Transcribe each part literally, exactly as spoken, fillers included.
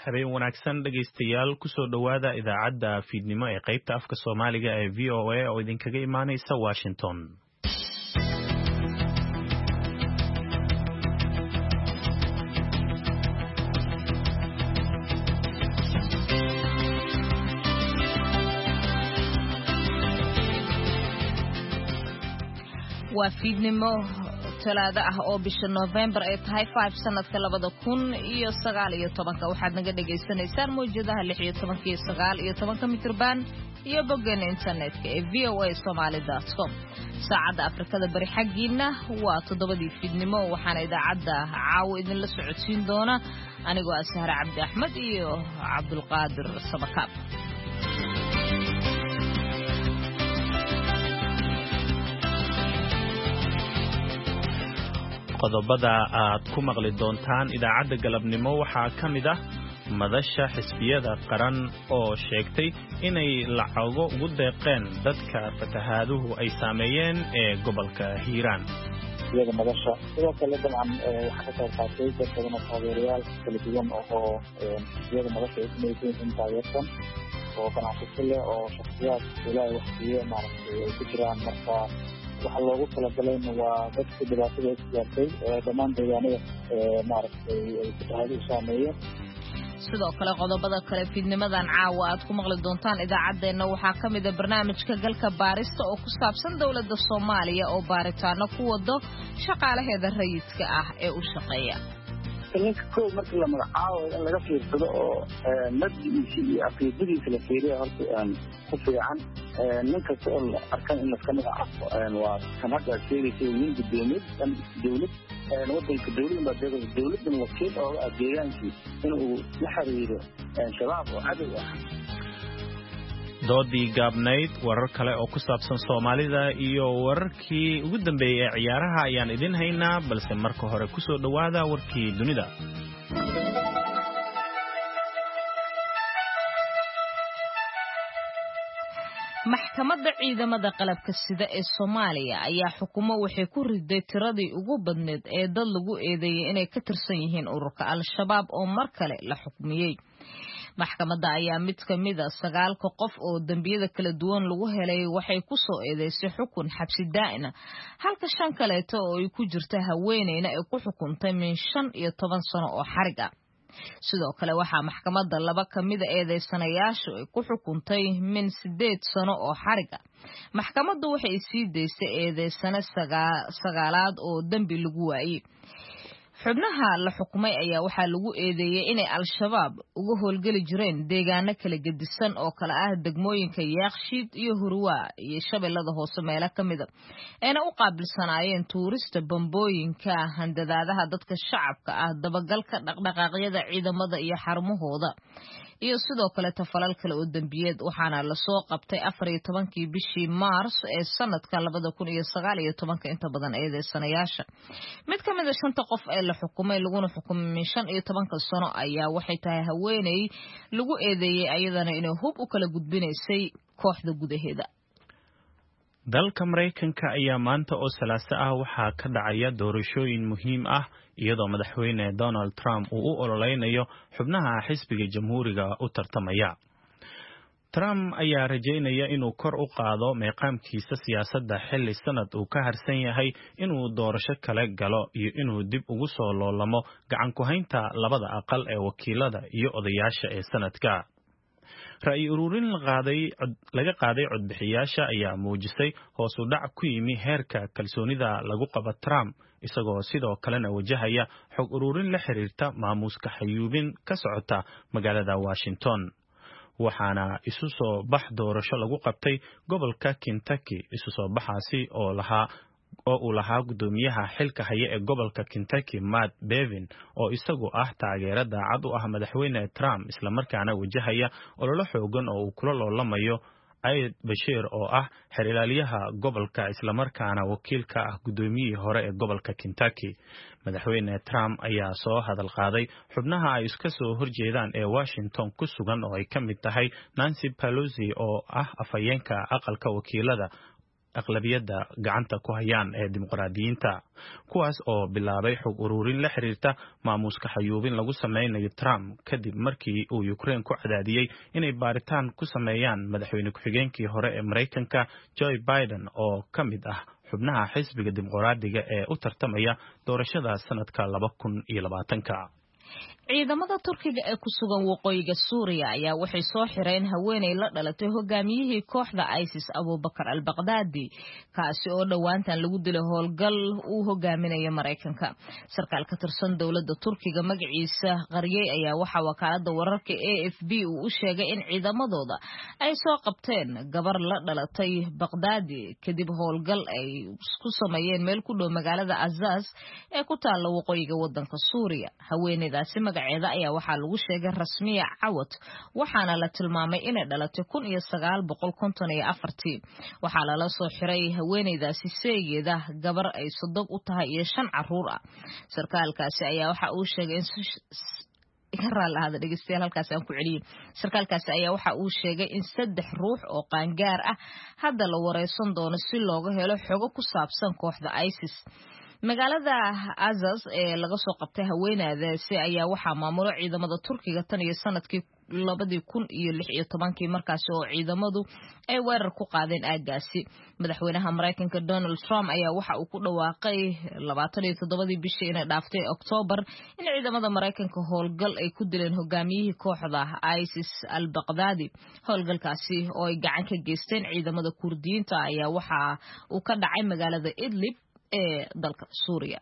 habeen wanaagsan dhageystayaal kusoo dhawaada idaacadda fiidnimo ee qaybta afka Soomaaliga ee V O A oo idinkaga imaaneysa Washington. waa fiidnimo talaado ah oo bisha November ay tahay five sanadka labada kun iyo sagaal iyo tobanka waxaad naga dhageysanaysaan mowjadaha lix iyo toban iyo sagaal iyo toban mitirban iyo boggan internetka ee v o a somali dot com. saacada Afrikada bari xaqiina waa toddobadii fiidnimo waxaana idaacadda caaw idin la socodsiin doona anigoo Sahra Cabdi Axmed iyo Cabdul Qaadir Sabakaab. qodobada aad ku maqli doontaan idaacadda galabnimo waxaa ka mid ah madasha xisbiyada qaran oo sheegtay inay lacago ugu deeqeen dadka fatahaaduhu ay saameeyeen ee gobolka Hiiraan. iyada madasha sidoo kale dabcan waxaa ka qayb qaatay dad badan oo taageerayaal kala duwan oo iyada madasha ay sameeyeen in taageersan oo ganacsato leh oo shakhsiyaad ilaahay wax siiyo maaragtay ay ku jiraan marka waxa loogu talagalay waa dadka dhibaatada ay gaartay dhammaan deegaanada maaragtay ay fatahaaduhu saameeyeen. sidoo kale qodobada kale fiidnimadan caawa aad ku maqli doontaan idaacadeena waxaa ka mid ah barnaamijka galka baarista oo ku saabsan dawladda Soomaaliya oo baaritaano ku wado shaqaalaheeda rayidka ah ee u shaqeeya. ninka koow markii la magacaabo in laga fiirsado oo maddiisa iyo aqiidadiisa la fiiriyo horta ku fiican ninka oo arkan in laska magacaabo waa sanadda sheegaysa nin gudoomid dawlad wadanka dawladda dawladdan wakiil oo ah deegaankii inuu la xiriiro shabaab oo cadow ah. doodii gaabnayd warar kale oo ku saabsan Soomaalida iyo wararkii ugu dambeeyay ee ciyaaraha ayaan idin haynaa balse marka hore ku soo dhawaada warkii dunida. maxkamadda ciidamada qalabka sida ee Soomaaliya ayaa xukumo waxay ku riday tiradii ugu badneed ee dad lagu eedeeyay inay ka tirsan yihiin ururka Al-Shabaab oo mar kale la xukmiyay. maxkamadda ayaa mid ka mid ah sagaalka qof oo dambiyada kala duwan lagu helay waxay ku soo eedeysay xukun xabsi daa'ina halka shan kaleeto oo ay ku jirta haweeneyna ay ku xukuntay min shan iyo toban sano oo xarig ah. sidoo kale waxaa maxkamadda laba ka mid ah eedeysanayaashu ay ku xukuntay min sideed sano oo xarig ah. maxkamaddu waxay sii deysay eedeysane sagaalaad oo dambi lagu waayay. xubnaha la xukumay ayaa waxaa lagu eedeeyay inay Al-Shabaab uga howlgali jireen deegaano kala gedisan oo kala ah degmooyinka Yaaqshiid iyo Hurwaa iyo Shabeellada Hoose meelo ka mid ah ayna u qaabilsanaayeen tuurista bambooyinka handadaadaha dadka shacabka ah dabagalka dhaqdhaqaaqyada ciidamada iyo xarumahooda iyo sidoo kale tafalal kale oo dambiyeed waxaana la soo qabtay afar iyo tobankii bishii Maars ee sanadka labada kun iyo sagaal iyo tobanka inta badan eedeysanayaasha. mid ka mid ah shanta qof ee la xukumay laguna xukumay shan iyo toban sano ayaa waxay tahay haweeney lagu eedeeyay ayadana inay hub u kala gudbinaysay kooxda gudaheeda. dalka Mareykanka ayaa maanta oo Salaaso ah waxaa ka dhacaya doorashooyin muhiim ah iyadoo madaxweyne Donald Trump uu u ololeynayo xubnaha xisbiga jamhuuriga u tartamaya. Trump ayaa rajeynaya inuu kor u qaado meeqaamkiisa siyaasadda xilli sanad uu ka harsan yahay inuu doorasho kale galo iyo inuu dib ugu soo loolamo gacan ku haynta labada aqal ee wakiilada iyo odayaasha ee sanadka. ra'yi ururin laga qaaday codbixiyaasha ayaa muujisay hoos u dhac ku yimi heerka kalsoonida lagu qabo Trump isagoo sidoo kalena wajahaya xog ururin la xiriirta maamuuska xayuubin ka socota magaalada Washington. waxaana isu soo bax doorasho lagu qabtay gobolka Kentucky isu soo baxaasi oo lahaa oo uu lahaa gudoomiyaha xilka haya ee gobolka Kentucky Matt Bevin oo isagu ah taageero daacad u ah madaxweyne Trump isla markaana wajahaya olole xoogan oo uu kula loolamayo Ayad Bashir oo ah xiriiryaha gobolka isla markaana wakiilka ah gudoomiyihii hore ee gobolka Kentucky. madaxweyne Trump ayaa soo hadal qaaday xubnaha ay iska soo horjeedaan ee Washington ku sugan oo ay ka mid tahay Nancy Pelosi oo ah afhayeenka aqalka wakiilada aqlabiyadda gacanta ku hayaan ee dimuqraadiyiinta kuwaas oo bilaabay xog ururin la xiriirta maamuuska xayuubin lagu sameynayo Trump kadib markii uu Ukraine ku cadaadiyey inay baaritaan ku sameeyaan madaxweyne ku-xigeenkii hore ee Mareykanka Joe Biden oo ka mid ah xubnaha xisbiga dimuqraadiga ee u tartamaya doorashada sanadka laba kun iyo labaatanka. ciidamada Turkiga ee ku sugan waqooyiga Suuriya ayaa waxay soo xireen haweeney la dhalatay hogaamiyihii kooxda ISIS Abu Bakr al-Baghdadi kaasi oo dhawaantan lagu dilay howlgal uu hogaaminayo Mareykanka. sarkaal ka tirsan dawladda Turkiga magaciisa qariyay ayaa waxa wakaalada wararka A F P uu u sheegay in ciidamadooda ay soo qabteen gabar la dhalatay Baghdadi kadib howlgal ay ku sameeyeen meel ku dhow magaalada Azaz ee ku taala waqooyiga wadanka Suuriya. haweeneydaasi magaceeda ayaa waxaa lagu sheegay Rasmiya Cawad waxaana la tilmaamay inay dhalatay kun iyo sagaal boqol konton iyo afar waxaa lala soo xiray haweeneydaasi seegeeda gabar ay sodob u tahay iyo shan caruur ah. sarkaalkaasi ayaa waxa uu sheegay in raalaada dhageystayaal halkaas aan ku celiyay sarkaalkaasi ayaa waxa uu sheegay in saddex ruux oo qaangaar ah hadda la wareysan doono si looga helo xogo ku saabsan kooxda ISIS. magaalada Azaz ee laga soo qabtay haweeneydaasi ayaa waxaa maamulo ciidamada Turkiga tan iyo sanadkii labadii kun iyo lix iyo tobankii markaas oo ciidamadu ay weerar ku qaadeen aagaasi. madaxweynaha Mareykanka Donald Trump ayaa waxa uu ku dhawaaqay labaatan iyo toddobadii bishii inay dhaaftay October in ciidamada Mareykanka howlgal ay ku dileen hogaamiyihii kooxda ISIS al-Baghdadi. howlgalkaasi oo ay gacan ka geysteen ciidamada Kurdiyiinta ayaa waxa uu ka dhacay magaalada Idlib ee dalka Suuriya.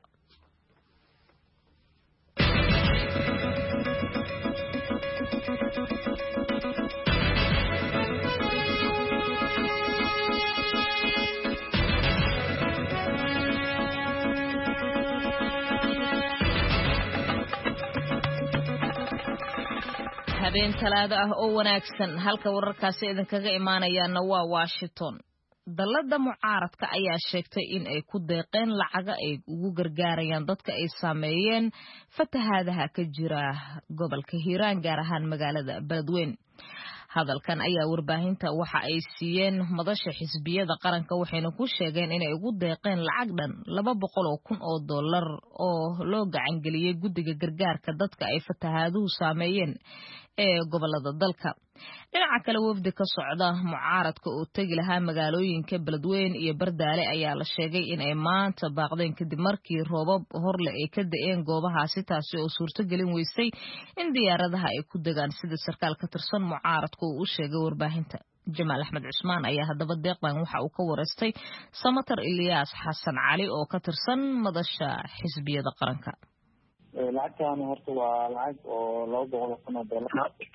habeen talaado ah oo wanaagsan halka wararkaasi idinkaga imaanayaana waa Washington. dalada mucaaradka ayaa sheegtay in ay ku deeqeen lacaga ay ugu gargaarayaan dadka ay saameeyeen fatahaadaha ka jira gobolka Hiiraan gaar ahaan magaalada Beledweyne. hadalkan ayaa warbaahinta waxa ay siiyeen madasha xisbiyada qaranka waxayna ku sheegeen inay ugu deeqeen lacag dhan laba boqol oo kun oo dollar oo loo gacan geliyay guddiga gargaarka dadka ay fatahaaduhu saameeyeen ee gobolada dalka. dhinaca kale wafdi ka socda mucaaradka oo tagi lahaa magaalooyinka Beledweyne iyo Bardaale ayaa la sheegay in ay maanta baaqdeen kadib markii roobab horle ay ka da'een goobahaasi taasi oo suurto gelin weysay in diyaaradaha ay ku degaan sida sarkaal ka tirsan mucaaradka uu u sheegay warbaahinta. Jamaal Axmed Cusmaan ayaa haddaba deeqdan waxa uu ka wareystay Samatar Ilyas Xasan Cali oo ka tirsan madasha xisbiyada qaranka. lacagtan horta waa lacag oo laba boqol oo kun oo dollar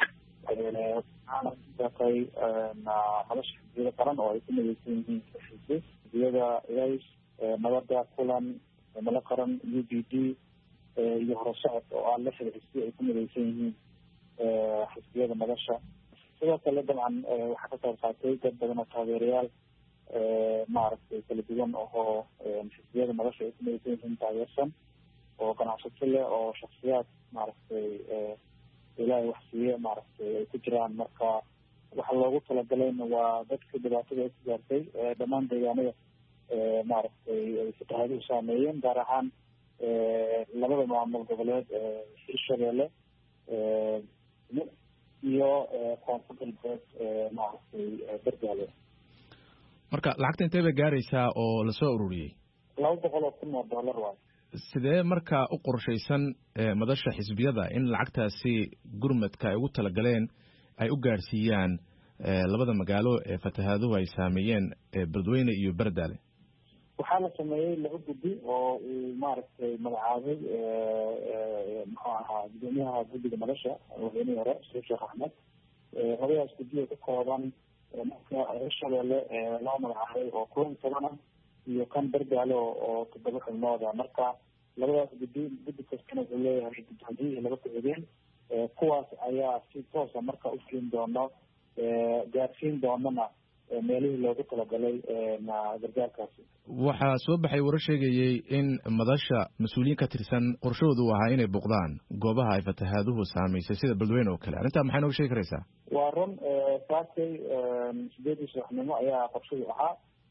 waxaana deeqay madasha xisbiyada qaran oo ay ku midaysan yihiin xisbiyada ilays nabada kulan mala qaran U B D iyo horasocod oo ah lixda xisbi ay ku midaysan yihiin xisbiyada madasha. sidoo kale dabcan waxaa ka qayb qaatay dad badan oo taageerayaal maaragtay kala duwan oo xisbiyada madasha ay ku midaysan yihiin taageersan oo ganacsato leh oo shakhsiyaad maaragtay ilaahay wax siiye maaragtay ay ku jiraan. marka waxa loogu talagalayna waa dadka dhibaatada ay ku gaartay dhammaan deegaanada maaragtay ay fatahaaduhu saameeyeen gaar ahaan labada maamul goboleed Hirshabelle iyo koonfur galbeed maaragtay Bardaale. marka lacagta intee bay gaaraysaa oo lasoo ururiyey? laba boqol oo kun oo dollar waay. sidee markaa u qorshaysan madasha xisbiyada in lacagtaasi gurmadka ay ugu talagaleen ay u gaarsiiyaan labada magaalo ee fatahaaduhu ay saameeyeen Beledweyne iyo Bardaale? waxaa la sameeyey laba guddi oo uu maaragtay magacaabay muxuu ahaa gudoomiyaha guddiga madasha madaxweynihii hore Sheekh Axmed. labadaas guddi oo ka kooban marka Hirshabelle loo magacaabay oo kulan toban ah iyo kan Bardaale oo toddoba xubnood ah. marka labadaas guddi guddi kastana wuxuu leeyahay gudoomiye iyo laba ku-xigeen kuwaas ayaa si toos ah marka u fulin doono gaarsiin doonana meelihii loogu talagalay gargaarkaasi. waxaa soo baxay warar sheegayay in madasha mas-uuliyiin ka tirsan qorshahoodu u ahaa inay boqdaan goobaha ay fatahaaduhu saamaysay sida Beledweyne oo kale. arrintaa maxay nooga sheegi karaysaa? waa run saakay sideedii subaxnimo ayaa qorshadu ahaa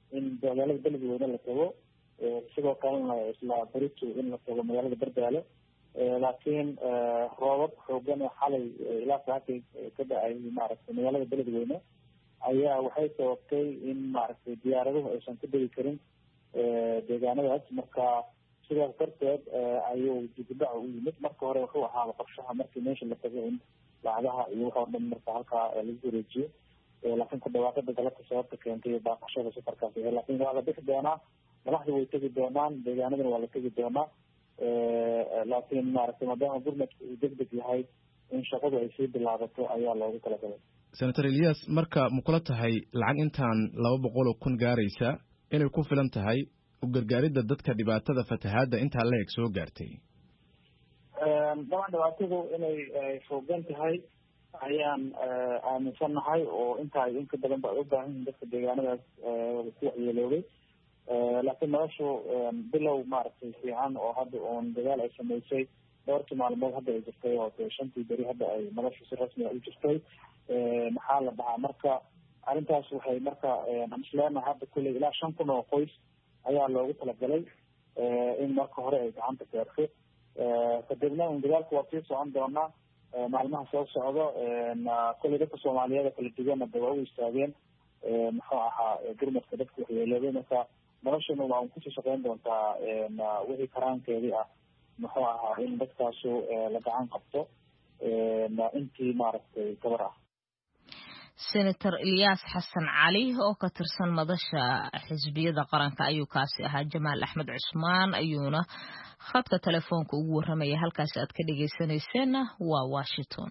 in magaalada beledweyne la tago sidoo kalena isla berito in la tago magaalada Bardaale laakiin roobab xoogan oo xalay ilaa saakay ka dhacay maaragtay magaalada beledweyne ayaa waxay sababtay in maaragtay diyaaraduhu aysan ku degi karin deegaanadaas marka sidaas darteed ayuu dibdhac u yimid marka hore wuxuu ahaa qorshaha markii meesha la tago in lacagaha iyo waxa oo dhan marka halkaa lagu wareejiyo laakiin ku dhawaaqada galabta sababta keentay baaqashada safarkaas laakiin waa la bixi doonaa madaxdu way tegi doonaan deegaanadana waa la tegi doonaa laakiin maaragtay maadaama gurmadku uu degdeg yahay in shaqadu ay sii bilaabato ayaa loogu talagalay senator Elias marka ma kula tahay lacag intaan laba boqol oo kun gaaraysa inay ku filan tahay u gargaaridda dadka dhibaatada fatahaadda intaa la eg soo gaartay dabcan dhibaatadu inay foogan tahay ayaan aaminsanahay oo intaa inka badan ba u baahan yihiin dadka deegaanadaas ku waxyeeloobay laakiin noloshu bilow maaragtay fiican oo hadda uun dagaal ay samaysay dhowrkii maalmood hadda ay jirtay oo shantii beri hadda ay noloshu si rasmi ah u jirtay maxaa la dhahaa marka arrintaas waxay marka aan isleenahay hadda kulley ilaa shan kun oo qoys ayaa loogu talagalay in marka hore ay gacanta gaarto kadibna un dagaalku waa sii socon doonaa maalmaha soo socdo kulley dadka soomaaliyeed kala duwanna ba waa u istaageen muxuu ahaa gurmadka dadka waxyeeloobay marka noloshana waa un kusii shaqeyn doontaa wixii karaankeedii ah muxuu ahaa in dadkaasu la gacan qabto intii maaragtay gabar ah senator Elias Xasan Cali oo ka tirsan madasha xisbiyada qaranka ayuu kaasi ahaa Jamaal Axmed Cusmaan ayuuna khadka telefoonka ugu waramaya halkaas aad ka dhageysanayseen waa Washington.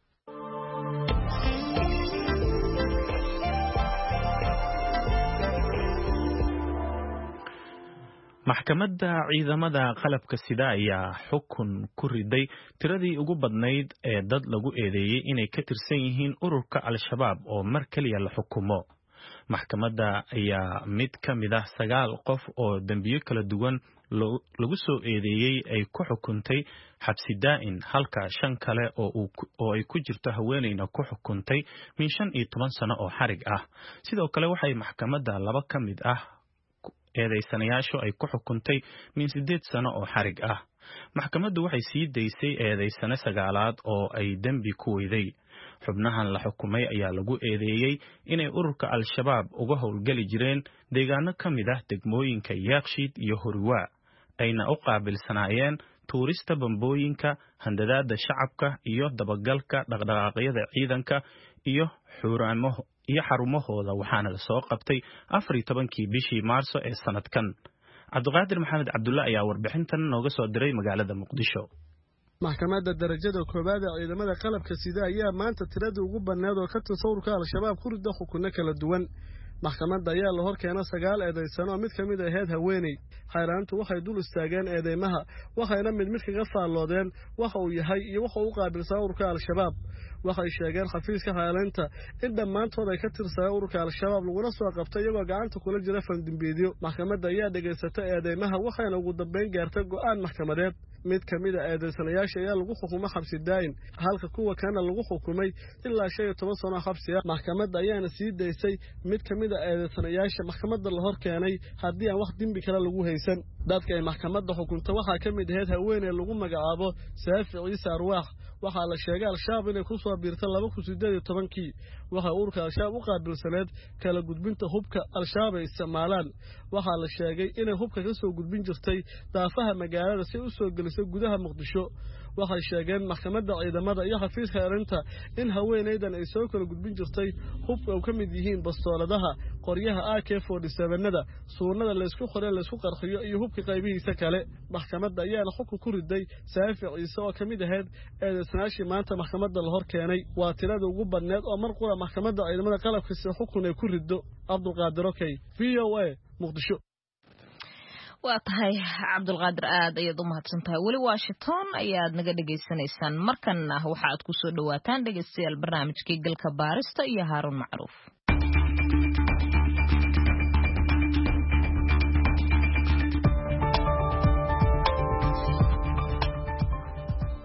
maxkamadda ciidamada qalabka sida ayaa xukun ku riday tiradii ugu badnayd ee dad lagu eedeeyay inay ka tirsan yihiin ururka al-shabaab oo mar kaliya la xukumo. maxkamadda ayaa mid ka mid ah sagaal qof oo dambiyo kala duwan lagu soo eedeeyay ay ku xukuntay xabsi daa'in halka shan kale oo ay ku jirto haweeneyna ku xukuntay min shan iyo toban sano oo xarig ah. sidoo kale waxay maxkamadda laba ka mid ah eedeysanayaashu ay ku xukuntay min sideed sano oo xarig ah. maxkamaddu waxay sii daysay eedeysane sagaalaad oo ay dembi ku weyday. xubnahan la xukumay ayaa lagu eedeeyey inay ururka al-shabaab uga howlgeli jireen deegaano ka mid ah degmooyinka Yaaqshiid iyo Horiwaa ayna u qaabilsanaayeen tuurista bambooyinka, handadaada shacabka iyo dabagalka dhaqdhaqaaqyada ciidanka iyo xuraamo iyo xarumahooda waxaana la soo qabtay afar iyo tobankii bishii Maarso ee sanadkan. Cabdiqaadir Maxamed Cabdulla ayaa warbixintan nooga soo diray magaalada Muqdisho. maxkamadda darajada koobaad ee ciidamada qalabka sida ayaa maanta tirada ugu badneed oo ka tirsan ururka al-shabaab ku riday xukunno kala duwan. maxkamadda ayaa la hor keenay sagaal eedeysano oo mid ka mid ahayd haweeney. xayraantu waxay dul istaageen eedeymaha waxayna mid mid kaga faalloodeen waxa uu yahay iyo waxa uu qaabilsan ururka al-shabaab. waxay sheegeen xafiiska xayraanta in dhammaantood ay ka tirsaneen ururka al-shabaab laguna soo qabtay iyagoo gacanta kula jira fandimbiidyo. maxkamadda ayaa dhageysatay eedeymaha waxayna ugu dambeyn gaartay go'aan maxkamadeed. mid ka mid ah eedeysanayaasha ayaa lagu xukumay xabsi daa'in halka kuwa kana lagu xukumay ilaa shan iyo toban sano xabsi ah. maxkamadda ayaana sii daysay mid ka mid ah eedeysanayaasha maxkamadda la hor keenay haddii aan wax dembi kale lagu haysan. dadka ay maxkamadda xukunta waxaa ka mid ahayd haweeney lagu magacaabo Saafi Ciise Arwaax. waxaa la sheegay al-shabaab inay ku soo biirtay laba kun sideed iyo tobankii. waxa ururka al-shabaab u qaabilsaneed kala gudbinta hubka al-shabaab ay isticmaalaan. waxaa la sheegay inay hubka ka soo gudbin jirtay daafaha magaalada si u soo gelisay gudaha Muqdisho. waxay sheegeen maxkamadda ciidamada iyo xafiiska xayraanta in haweeneydan ay soo kala gudbin jirtay hubka oo ka mid yihiin bastooladaha, qoryaha A K forty-seven-nada, suunada la isku qoray la isku qarxiyo iyo hubka qaybihiisa kale. maxkamadda ayaana xukun ku riday Saafi Ciise oo ka mid ahayd eedeysanayaashii maanta maxkamadda la hor keenay. waa tirada ugu badneed oo mar qura maxkamadda ciidamada qalabka sida xukun ay ku rido. Cabdiqaadir Okey, V O A, Muqdisho. waa tahay Cabdulqaadir aad ayaad u mahadsantahay. weli Washington ayaad naga dhageysanaysaan. markanna waxa aad ku soo dhawaataan dhageystayaal barnaamijkii galka baarista iyo Haaruun Macruuf.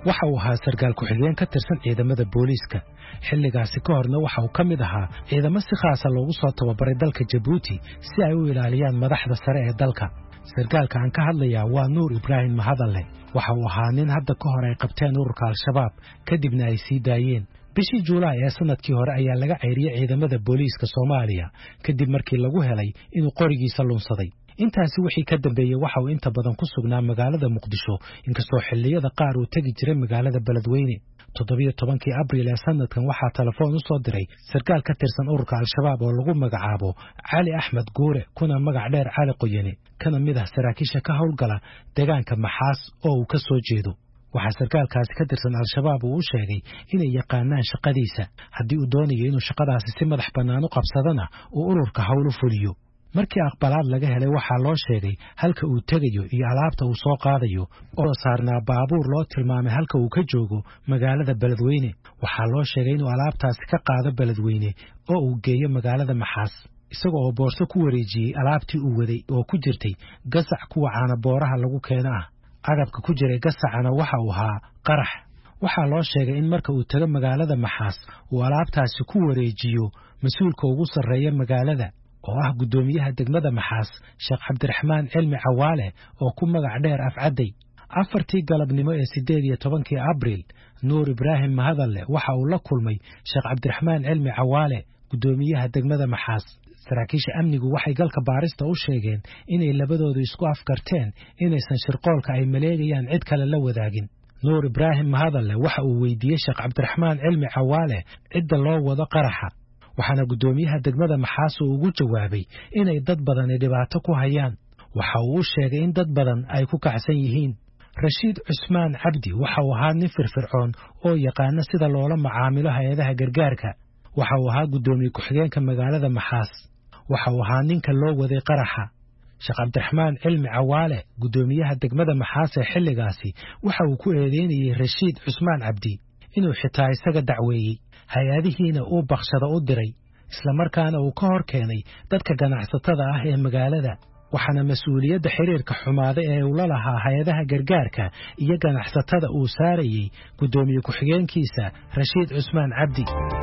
waxa uu ahaa sarkaal ku-xigeen ka tirsan ciidamada booliiska xilligaasi ka horna waxa uu ka mid ahaa ciidamo si khaasa loogu soo tababaray dalka Jabuuti si ay u ilaaliyaan madaxda sare ee dalka sarkaalka aan ka hadlayaa waa Nuur Ibraahim Mahadalle waxa uu ahaa nin hadda ka hor ay qabteen ururka Al-Shabaab kadibna ay sii daayeen bishii Juulaay ee sanadkii hore ayaa laga ceyriyay ciidamada booliiska Soomaaliya kadib markii lagu helay inuu qorigiisa lunsaday intaasi wixii ka dambeeyay waxa uu inta badan ku sugnaa magaalada Muqdisho inkastoo xilliyada qaar uu tagi jiray magaalada Beledweyne toddobiyo tobankii Abriil ee sanadkan waxaa telefoon u soo diray sarkaal ka tirsan ururka Al-Shabaab oo lagu magacaabo Cali Axmed Guure kuna magac dheer Cali Qoyane kana mid ah saraakiisha ka howlgala deegaanka Maxaas oo uu ka soo jeedo waxa sarkaalkaasi ka tirsan Al-Shabaab uu sheegay inay yaqaanaan shaqadiisa haddii uu doonayo inuu shaqadaasi si madax bannaan u qabsadana uu ururka howlu fuliyo markii aqbalaad laga helay waxaa loo sheegay halka uu tegayo iyo alaabta uu soo qaadayo oo saarnaa baabuur loo tilmaamay halka uu ka joogo magaalada Beledweyne waxaa loo sheegay inuu alaabtaasi ka qaado Beledweyne oo uu geeyo magaalada Maxaas isagoo oo boorso ku wareejiyay alaabtii uu waday oo ku jirtay gasac kuwa caana booraha lagu keeno ah agabka ku jiray gasacana waxa uu ahaa qarax waxaa loo sheegay in marka uu tago magaalada Maxaas uu alaabtaasi ku wareejiyo mas'uulka ugu sarreeya magaalada oo ah gudoomiyaha degmada Maxaas Sheekh Cabdiraxmaan Cilmi Cawaale oo ku magac dheer Afcaday afartii galabnimo ee siddeed iyo tobankii Abriil Nuur Ibraahim Mahadalle waxa uu la kulmay Sheekh Cabdiraxmaan Cilmi Cawaale gudoomiyaha degmada Maxaas saraakiisha amnigu waxay galka baarista u sheegeen inay labadoodu isku afkarteen inaysan shirqoolka ay maleegayaan cid kale la wadaagin Nuur Ibraahim Mahadalle waxa uu weydiiyey Sheekh Cabdiraxmaan Cilmi Cawaale cidda loo wado qaraxa waxaana gudoomiyaha degmada Maxaas uu ugu jawaabay inay dad badan dhibaato ku hayaan waxa uu sheegay in dad badan ay ku kacsan yihiin Rashiid Cusmaan Cabdi waxa uu ahaa nin firfircoon oo yaqaan sida loola macaamilo hay'adaha gargaarka waxa uu ahaa gudoomiye ku-xigeenka magaalada Maxaas waxa uu ahaa ninka loo waday qaraxa Sheekh Cabdiraxmaan Cilmi Cawaale gudoomiyaha degmada Maxaas ee xilligaasi waxa uu ku eedeynayay Rashiid Cusmaan Cabdi inuu xitaa isaga dacweeyay hay'adihiina uu baqshada u diray isla markaana uu ka hor keenay dadka ganacsatada ah ee magaalada waxaana mas'uuliyadda xiriirka xumaada ee uu la lahaa hay'adaha gargaarka iyo ganacsatada uu saarayay gudoomiye ku-xigeenkiisa Rashiid Cusmaan Cabdi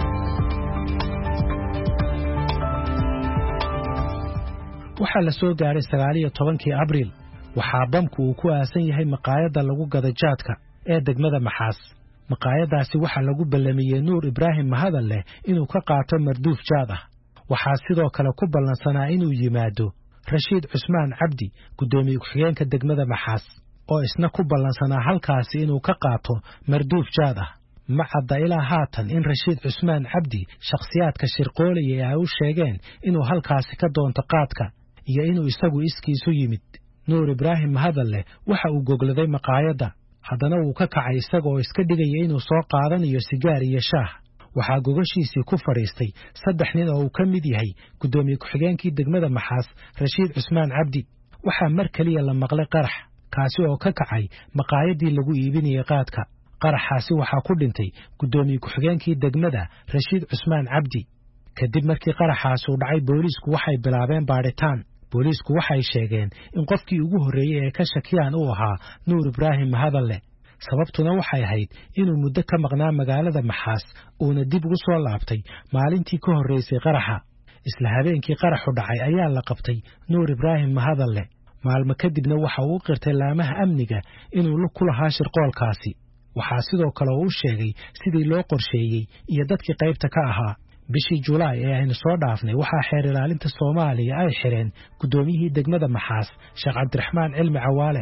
waxaa la soo gaaray sagaal iyo tobankii Abriil waxaa bamku uu ku aasan yahay maqaayadda lagu gado jaadka ee degmada Maxaas maqaayadaasi waxaa lagu ballamiyay Nuur Ibraahim Mahadalle inuu ka qaato marduuf jaad ah waxaa sidoo kale ku ballansanaa inuu yimaado Rashiid Cusmaan Cabdi gudoomiye ku-xigeenka degmada Maxaas oo isna ku ballansanaa halkaasi inuu ka qaato marduuf jaad ah ma cadda ilaa haatan in Rashiid Cusmaan Cabdi shakhsiyaadka shirqoolaya ay u sheegeen inuu halkaasi ka doonto qaadka iyo inuu isagu iskiisu yimid Nuur Ibraahim Mahadalle waxa uu gogladay maqaayadda haddana uu ka kacay isagoo iska dhigaya inuu soo qaadanayo sigaar iyo shaah waxaa gogashiisii ku fadhiistay saddex nin oo uu ka mid yahay gudoomiye ku-xigeenkii degmada Maxaas Rashiid Cusmaan Cabdi waxaa mar kaliya la maqlay qarax kaasi oo ka kacay maqaayadii lagu iibinayay qaadka qaraxaasi waxaa ku dhintay gudoomiye ku-xigeenkii degmada Rashiid Cusmaan Cabdi kadib markii qaraxaasi uu dhacay booliisku waxay bilaabeen baadhitaan booliisku waxay sheegeen in qofkii ugu horreeyay ee ka shakiyaan uu ahaa Nuur Ibraahim Mahadalle sababtuna waxay ahayd inuu muddo ka maqnaa magaalada Maxaas uuna dib ugu soo laabtay maalintii ka horreysay qaraxa isla habeenkii qaraxu dhacay ayaa la qabtay Nuur Ibraahim Mahadalle maalmo kadibna waxa uu qirtay laamaha amniga inuu lug ku lahaa shirqoolkaasi waxaa sidoo kale uu sheegay sidii loo qorsheeyey iyo dadkii qaybta ka ahaa bishii Juulaay ee aynu soo dhaafnay waxaa xeer ilaalinta Soomaaliya ay xireen gudoomiyihii degmada Maxaas Sheekh Cabdiraxmaan Cilmi Cawaale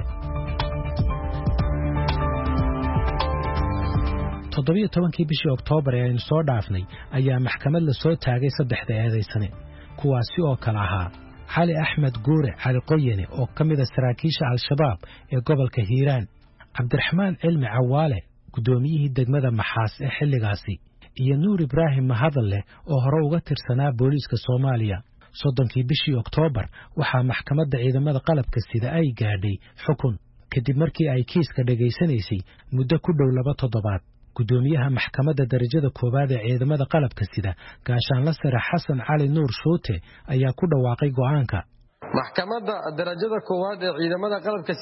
toddobiyo tobankii bishii Oktoobar ee aynu soo dhaafnay ayaa maxkamad la soo taagay saddexda eedaysane kuwaasi oo kala ahaa Cali Axmed Guure Cali Qoyane oo ka mid ah saraakiisha Al-Shabaab ee gobolka Hiiraan Cabdiraxmaan Cilmi Cawaale gudoomiyihii degmada Maxaas ee xilligaasi iyo Nuur Ibraahim Mahadalle oo hore uga tirsanaa booliiska Soomaaliya soddonkii bishii Oktoobar waxaa maxkamadda ciidamada qalabka sida ay gaadhay xukun kadib markii ay kiiska dhageysanaysay muddo ku dhow laba toddobaad gudoomiyaha maxkamadda darajada koowaad ee ciidamada qalabka sida gaashaanle sare Xasan Cali Nuur Shuute ayaa ku dhawaaqay go'aanka maxkamadda darajada koowaad ee ciidamada qalabka sida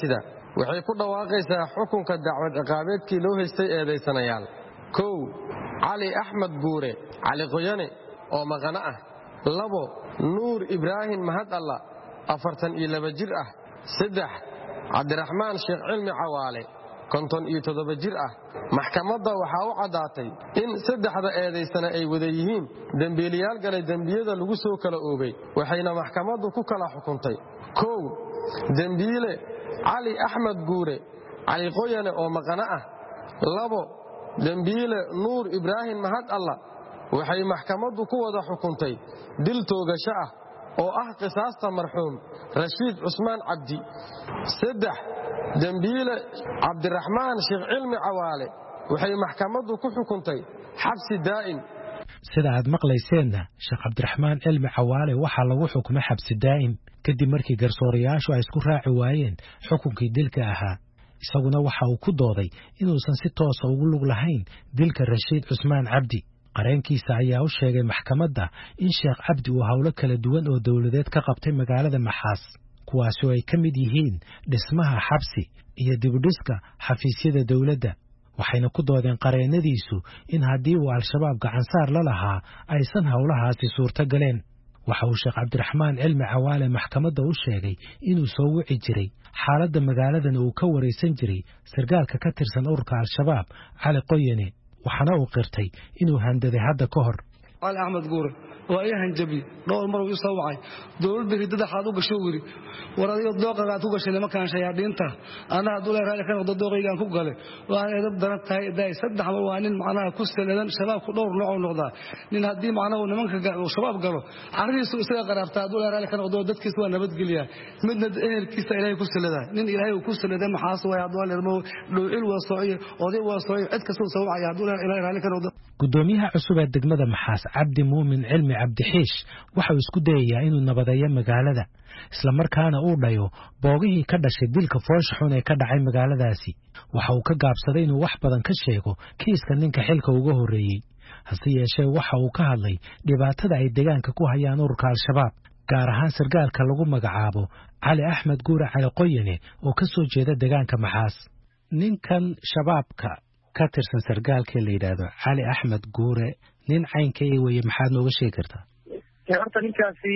waxay ku dhawaaqaysaa xukunka dacwad ciqaabeedkii loo haystay eedaysanayaal kow cali axmed guure cali qoyane oo maqano ah labo nuur ibraahim mahad alla afartan iyo laba jir ah saddex cabdiraxmaan sheekh cilmi cawaale konton iyo toddoba jir ah maxkamadda waxaa u caddaatay in saddexda eedaysana ay wada yihiin dembiilayaal galay dembiyada lagu soo kala oogay waxayna maxkamaddu ku kala xukuntay kow dembiile cali axmed guure cali qoyane oo maqano ah labo dembiile nuur ibraahim mahad alla waxay maxkamaddu ku wada xukuntay dil toogasho ah oo ah qisaasta marxuum rashiid cusmaan cabdi saddex dembiile cabdiraxmaan sheekh cilmi cawaale waxay maxkamaddu ku xukuntay xabsi daa'im sida aad maqlayseenna sheekh cabdiraxmaan cilmi cawaale waxaa lagu xukumay xabsi daa'im kadib markii garsoorayaashu ay isku raaci waayeen xukunkii dilka ahaa isaguna waxa uu ku dooday inuusan si toosa ugu lug lahayn dilka rashiid cusmaan cabdi qareenkiisa ayaa u sheegay maxkamadda in sheekh cabdi uu howlo kala duwan oo dowladeed ka qabtay magaalada maxaas kuwaasoo ay ka mid yihiin dhismaha xabsi iyo dibudhiska xafiisyada dowladda waxayna ku doodeen qareennadiisu in haddii uu al-shabaab gacansaar la lahaa aysan howlahaasi suurto galeen waxa uu sheekh cabdiraxmaan cilmi cawaale maxkamadda u sheegay inuu soo wici jiray xaaladda magaaladana uu ka waraysan jiray sargaalka ka tirsan ururka al-shabaab cali qoyane waxaana uu qirtay inuu handaday hadda ka hor cali axmed guure waa ii hanjabi dhowr mar uu ii soo wacay dowladda ridada xaad u gasho wiri war adiga dooqaga aad ku gashay nimankaan shayaadiinta anaa hadduu leeyahay raalli ka noqdo dooqaygaan ku galay waan edab daran tahay daay saddex mar waa nin macnaha ku saladan shabaabku dhowr nooc noqdaa nin haddii macnaha nimanka shabaab galo carriisu isaga qaraabtaa hadduu leeyahay raalli ka noqdo dadkiisa waa nabadgelyaa midna ehelkiisa ilaahay ku saladaa nin ilaahay uu ku saladay maxaas waay hadduu leeyahay dhowcil waa soociye oday waa soociye cid kasta uu soo wacaya hadduu leeyahay raalli ka noqdo gudoomiyaha cusub ee degmada maxaas cabdi muumin cilmi cabdixiish waxa uu isku dayayaa inuu nabadeeyo magaalada isla markaana uu dhayo boogihii ka dhashay dilka foosha xun ee ka dhacay magaaladaasi waxa uu ka gaabsaday inuu wax badan ka sheego kiiska ninka xilka uga horreeyey hase yeeshee waxa uu ka hadlay dhibaatada ay deegaanka ku hayaan ururka al-shabaab gaar ahaan sargaalka lagu magacaabo cali axmed guure cali qoyane oo ka soo jeeda deegaanka maxaas ninkan shabaabka ka tirsan sargaalka la yidhaahdo cali axmed guure nin caynka ee weye maxaad nooga sheegi kartaa horta ninkaasi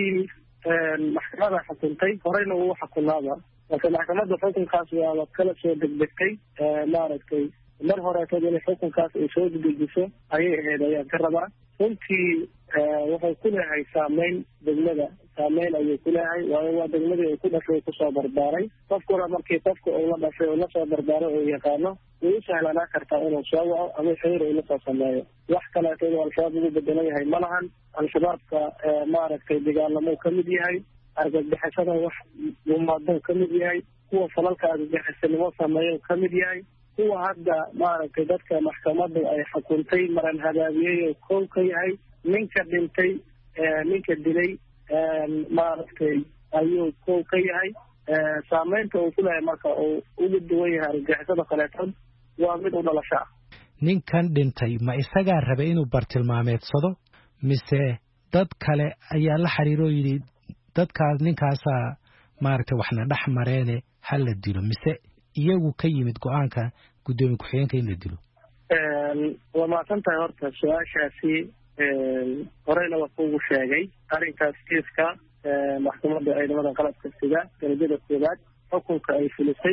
maxkamada xukuntay horeyna uu xukunaaba marka maxkamadda xukunkaas waa kala soo degdegtay maaragtay mar horeetad inay xukunkaas ay soo dedejiso ayay ahayd ayaan ka rabaa runtii wuxuu ku leeyahay saameyn degmada saameyn ayuu ku leeyahay waayo waa degmadii uu ku dhashay kusoo barbaaray qofkuna markii qofka uu la dhashay uu lasoo barbaaray oo yaqaano way u sahlanaa kartaa inuu soo waco ama xiriir uu lasoo sameeyo wax kaleeto inuu al-shabaab ugu bedelan yahay ma lahan al-shabaabka maaragtay dagaalamou ka mid yahay argagixisada wax umaadou ka mid yahay kuwa falalka argagixisanimo sameeyo ka mid yahay kuwa hadda maaragtay dadka maxkamadda ay xukuntay maran hadaabiyey oo kow ka yahay ninka dhintay ninka dilay maaragtay ayuu kow ka yahay saameynta uu ku leeyahay marka uu ugu duwan yahay argagixisada kaleetood waa mid u dhalasho ah ninkan dhintay ma isagaa rabay inuu bartilmaameedsado mise dad kale ayaa la xiriiroo yidhi dadkaas ninkaasaa maaragtay waxna dhex mareene ha la dilo mise iyagu ka yimid go-aanka guddoomiye ku-xigeenka in la dilo waa mahadsan tahay horta su-aashaasi horeyna waa kuugu sheegay arrinkaas kiiska maxkamadda ciidamada qalabka sida darajada koowaad xukunka ay fulisay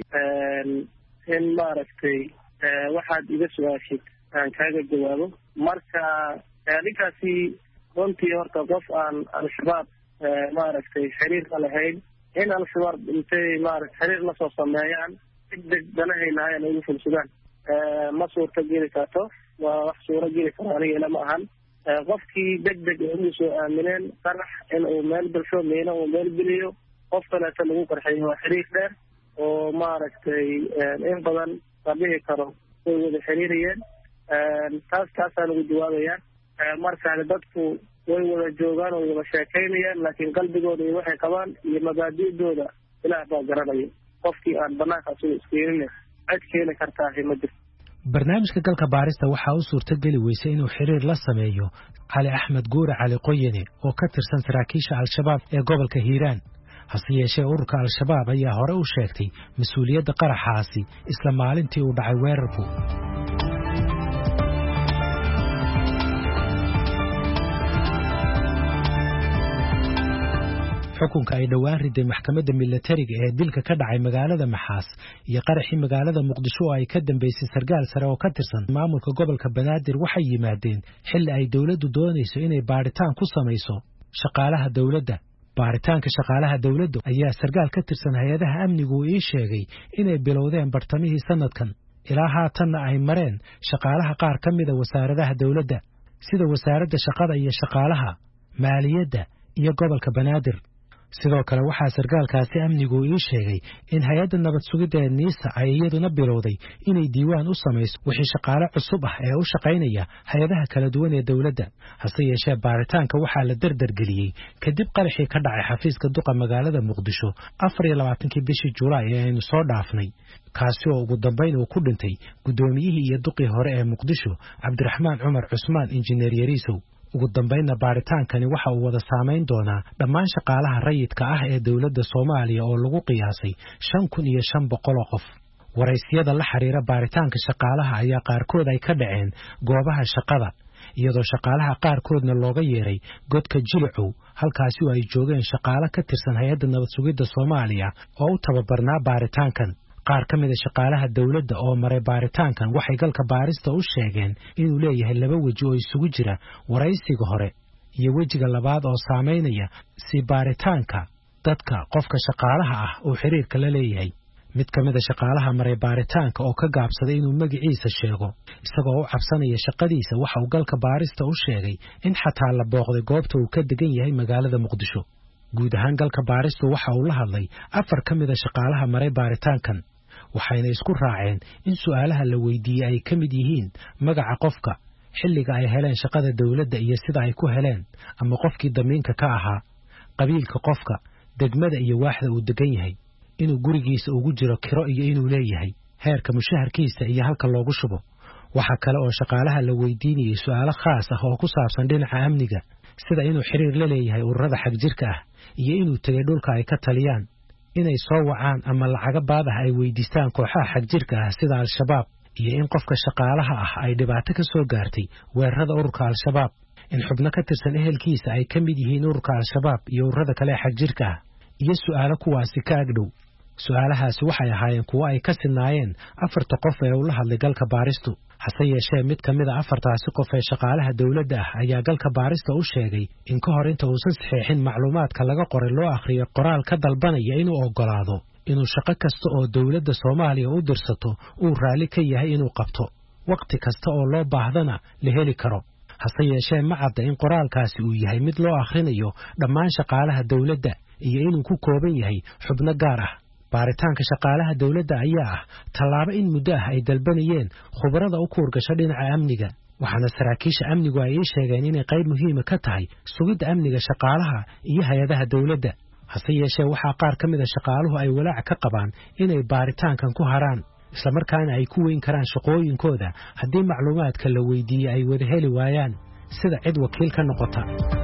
in maaragtay waxaad iga su-aashid aan kaaga jawaabo marka ninkaasi runtii horta qof aan al-shabaab maaragtay xiriir la lahayn in al-shabaab intay maaragtay xiriir lasoo sameeyaan degdeg danahaynahayan ugu fulsadaan ma suurta geli karto waa wax suuro geli karo aniga ila ma ahan qofkii degdeg ay ugu soo aamineen qarax in uu meel bulsho miina uu meel geliyo qof kaleeto lagu qarxeeyo waa xiriir dheer oo maaragtay in badan la dhihi karo way wada xiriirayeen taas taasaan ugu jawaabayaa markaani dadku way wada joogaan oo wada sheekaynayaan laakiin qalbigooda iyo waxay qabaan iyo mabaadi'dooda ilaah baa garanaya qofkii aan banaanka asuga iskeenina cid keeni kartaahi ma jirto barnaamijka galka baarista waxaa u suurto geli weysay inuu xiriir la sameeyo cali axmed guure cali qoyane oo ka tirsan saraakiisha al-shabaab ee gobolka hiiraan hase yeeshee ururka al-shabaab ayaa hore u sheegtay mas-uuliyadda qaraxaasi isla maalintii uu dhacay weerarku xukunka ay dhowaan riday maxkamadda milatariga ee dilka ka dhacay magaalada Maxaas iyo qaraxii magaalada Muqdisho oo ay ka dambeysay sargaal sare oo ka tirsan maamulka gobolka Banaadir waxay yimaadeen xilli ay dawladdu doonayso inay baaritaan ku samayso shaqaalaha dawladda baaritaanka shaqaalaha dawladdu ayaa sargaal ka tirsan hay'adaha amnigu uu sheegay inay bilowdeen bartamihii sanadkan ilaa haatanna ay mareen shaqaalaha qaar ka mid ah wasaaradaha dawladda sida wasaaradda shaqada iyo shaqaalaha maaliyadda iyo gobolka Banaadir sidoo kale waxaa sargaalkaasi amnigu uu sheegay in hay'adda nabad sugidda ee Niisa ay iyaduna bilowday inay diiwaan u samayso wixii shaqaale cusub ah ee u shaqaynaya hay'adaha kala duwan ee dawladda hase yeeshee baaritaanka waxaa la dardargeliyey kadib qaraxii ka dhacay xafiiska duqa magaalada Muqdisho afar iyo labaatankii bishii Juulaay ee aynu soo dhaafnay kaasi oo ugu dambeyn uu ku dhintay gudoomiyihii iyo duqii hore ee Muqdisho Cabdiraxmaan Cumar Cusmaan injineer Yariisow ugu dambeynna baaritaankani waxa uu wada saameyn doonaa dhammaan shaqaalaha rayidka ah ee dawladda Soomaaliya oo lagu qiyaasay shan kun iyo shan boqol oo qof waraysiyada la xiriira baaritaanka shaqaalaha ayaa qaarkood ay ka dhaceen goobaha shaqada iyadoo shaqaalaha qaarkoodna looga yeeray godka Jilcow halkaasi oo ay joogeen shaqaale ka tirsan hay'adda nabad sugidda Soomaaliya oo u tababarnaa baaritaankan qaar ka mid ah shaqaalaha dawladda oo maray baaritaankan waxay galka baarista u sheegeen inuu leeyahay laba waji oo isugu jira waraysiga hore iyo wejiga labaad oo saameynaya si baaritaanka dadka qofka shaqaalaha ah oo xiriirka la leeyahay mid ka mid ah shaqaalaha maray baaritaanka oo ka gaabsaday inuu magaciisa sheego isagoo u cabsanaya shaqadiisa waxa uu galka baarista u sheegay in xataa la booqday goobta uu ka degan yahay magaalada Muqdisho guud ahaan galka baaristu waxa uu la hadlay afar ka mid ah shaqaalaha maray baaritaankan waxayna isku raaceen in su'aalaha la weydiiyay ay ka mid yihiin magaca qofka xilliga ay heleen shaqada dawladda iyo sida ay ku heleen ama qofkii damiinka ka ahaa qabiilka qofka degmada iyo waaxda uu degan yahay inuu gurigiisa ugu jiro kiro iyo inuu leeyahay heerka mushaharkiisa iyo halka loogu shubo waxa kale oo shaqaalaha la weydiinayay su'aalo khaas ah oo ku saabsan dhinaca amniga sida inuu xiriir la leeyahay ururada xagjirka ah iyo inuu tagay dhulka ay ka taliyaan inay soo wacaan ama lacaga baad ah ay weydiistaan kooxaha xagjirka ah sida al-shabaab iyo in qofka shaqaalaha ah ay dhibaato ka soo gaartay weerarada ururka al-shabaab in xubno ka tirsan ehelkiisa ay ka mid yihiin ururka al-shabaab iyo ururada kale xagjirka ah iyo su'aalo kuwaasi ka agdhow su'aalahaasi waxay ahaayeen kuwo ay ka sinaayeen afarta qof ee uu la hadlay galka baaristu hase yeeshee mid ka mid a afartaasi qof ee shaqaalaha dawladda ah ayaa galka baarista u sheegay in ka hor inta uusan saxeexin macluumaadka laga qoray loo akhriyo qoraal ka dalbanaya inuu oggolaado inuu shaqo kasta oo dawladda Soomaaliya u dirsato uu raali ka yahay inuu qabto waqti kasta oo loo baahdana la heli karo hase yeeshee ma cadda in qoraalkaasi uu yahay mid loo akhrinayo dhammaan shaqaalaha dawladda iyo inuu ku kooban yahay xubno gaar ah baaritaanka shaqaalaha dawladda ayaa ah tallaabo in muddo ah ay dalbanayeen khubarada u kuurgasho dhinaca amniga waxaana saraakiisha amnigu ay sheegeen inay qayb muhiim ka tahay sugidda amniga shaqaalaha iyo hay'adaha dawladda hase yeeshee waxaa qaar ka mid ah shaqaaluhu ay walaac ka qabaan inay baaritaankan ku haraan isla markaana ay ku weyn karaan shaqooyinkooda haddii macluumaadka la weydiiyey ay wada heli waayaan sida cid wakiil ka noqota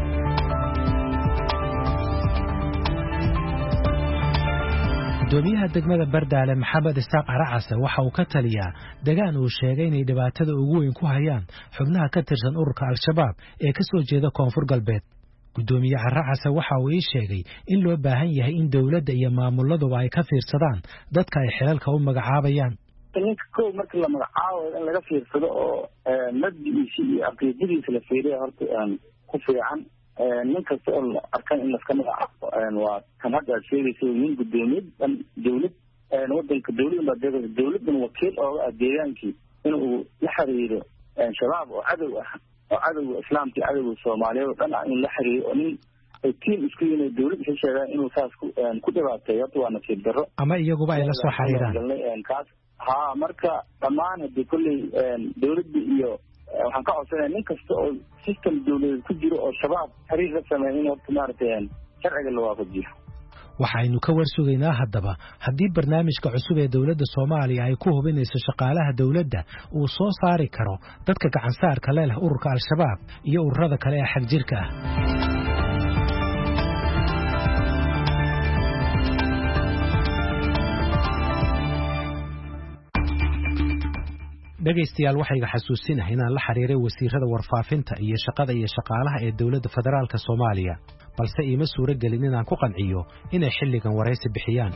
gudoomiyaha degmada Bardaale Maxamed Isaaq Aracase waxa uu ka taliyaa deegaan uu sheegay inay dhibaatada ugu weyn ku hayaan xubnaha ka tirsan ururka al-shabaab ee ka soo jeeda koonfur galbeed gudoomiyaha Aracase waxa uu ii sheegay in loo baahan yahay in dawladda iyo maamuladuba ay ka fiirsadaan dadka ay xilalka u magacaabayaan ninka koow marka la magacaabo in laga fiirsado oo maddiisa iyo aqoontiisa la fiiriyo horta ku fiican nin kasta oo arkaan in laska magacaabo waa kan hadda sheegaysa nin gudoomiye dawlad wadanka dawladda dawladdan wakiil oo deegaankii inuu la xiriiro shabaab oo cadow ah oo cadow islaamka cadow Soomaaliyeed dhan in la xiriiro nin tiim isku inay dawladda ka sheegaan inuu saas ku dhibaateeyo waa nasiib darro ama iyaguba ay la soo xiriiraan ha marka dhammaan hadii kulli dawladda iyo waxaan ka codsanayaa nin kasta oo system dawladeed ku jiro oo shabaab xiriir la sameeyo inuu maartay sharciga la waafajiyo waxaynu ka warsugaynaa haddaba haddii barnaamijka cusub ee dawladda Soomaaliya ay ku hubinayso shaqaalaha dawladda uu soo saari karo dadka gacan saarka leh ururka al-shabaab iyo ururada kale ee xagjirka ah dhegaystayaal waxayga xasuusinahay inaan la xiriiray wasiirada warfaafinta iyo shaqada iyo shaqaalaha ee dowladda federaalka Soomaaliya balse iima suura gelin inaan ku qanciyo inay xilligan waraysi bixiyaan.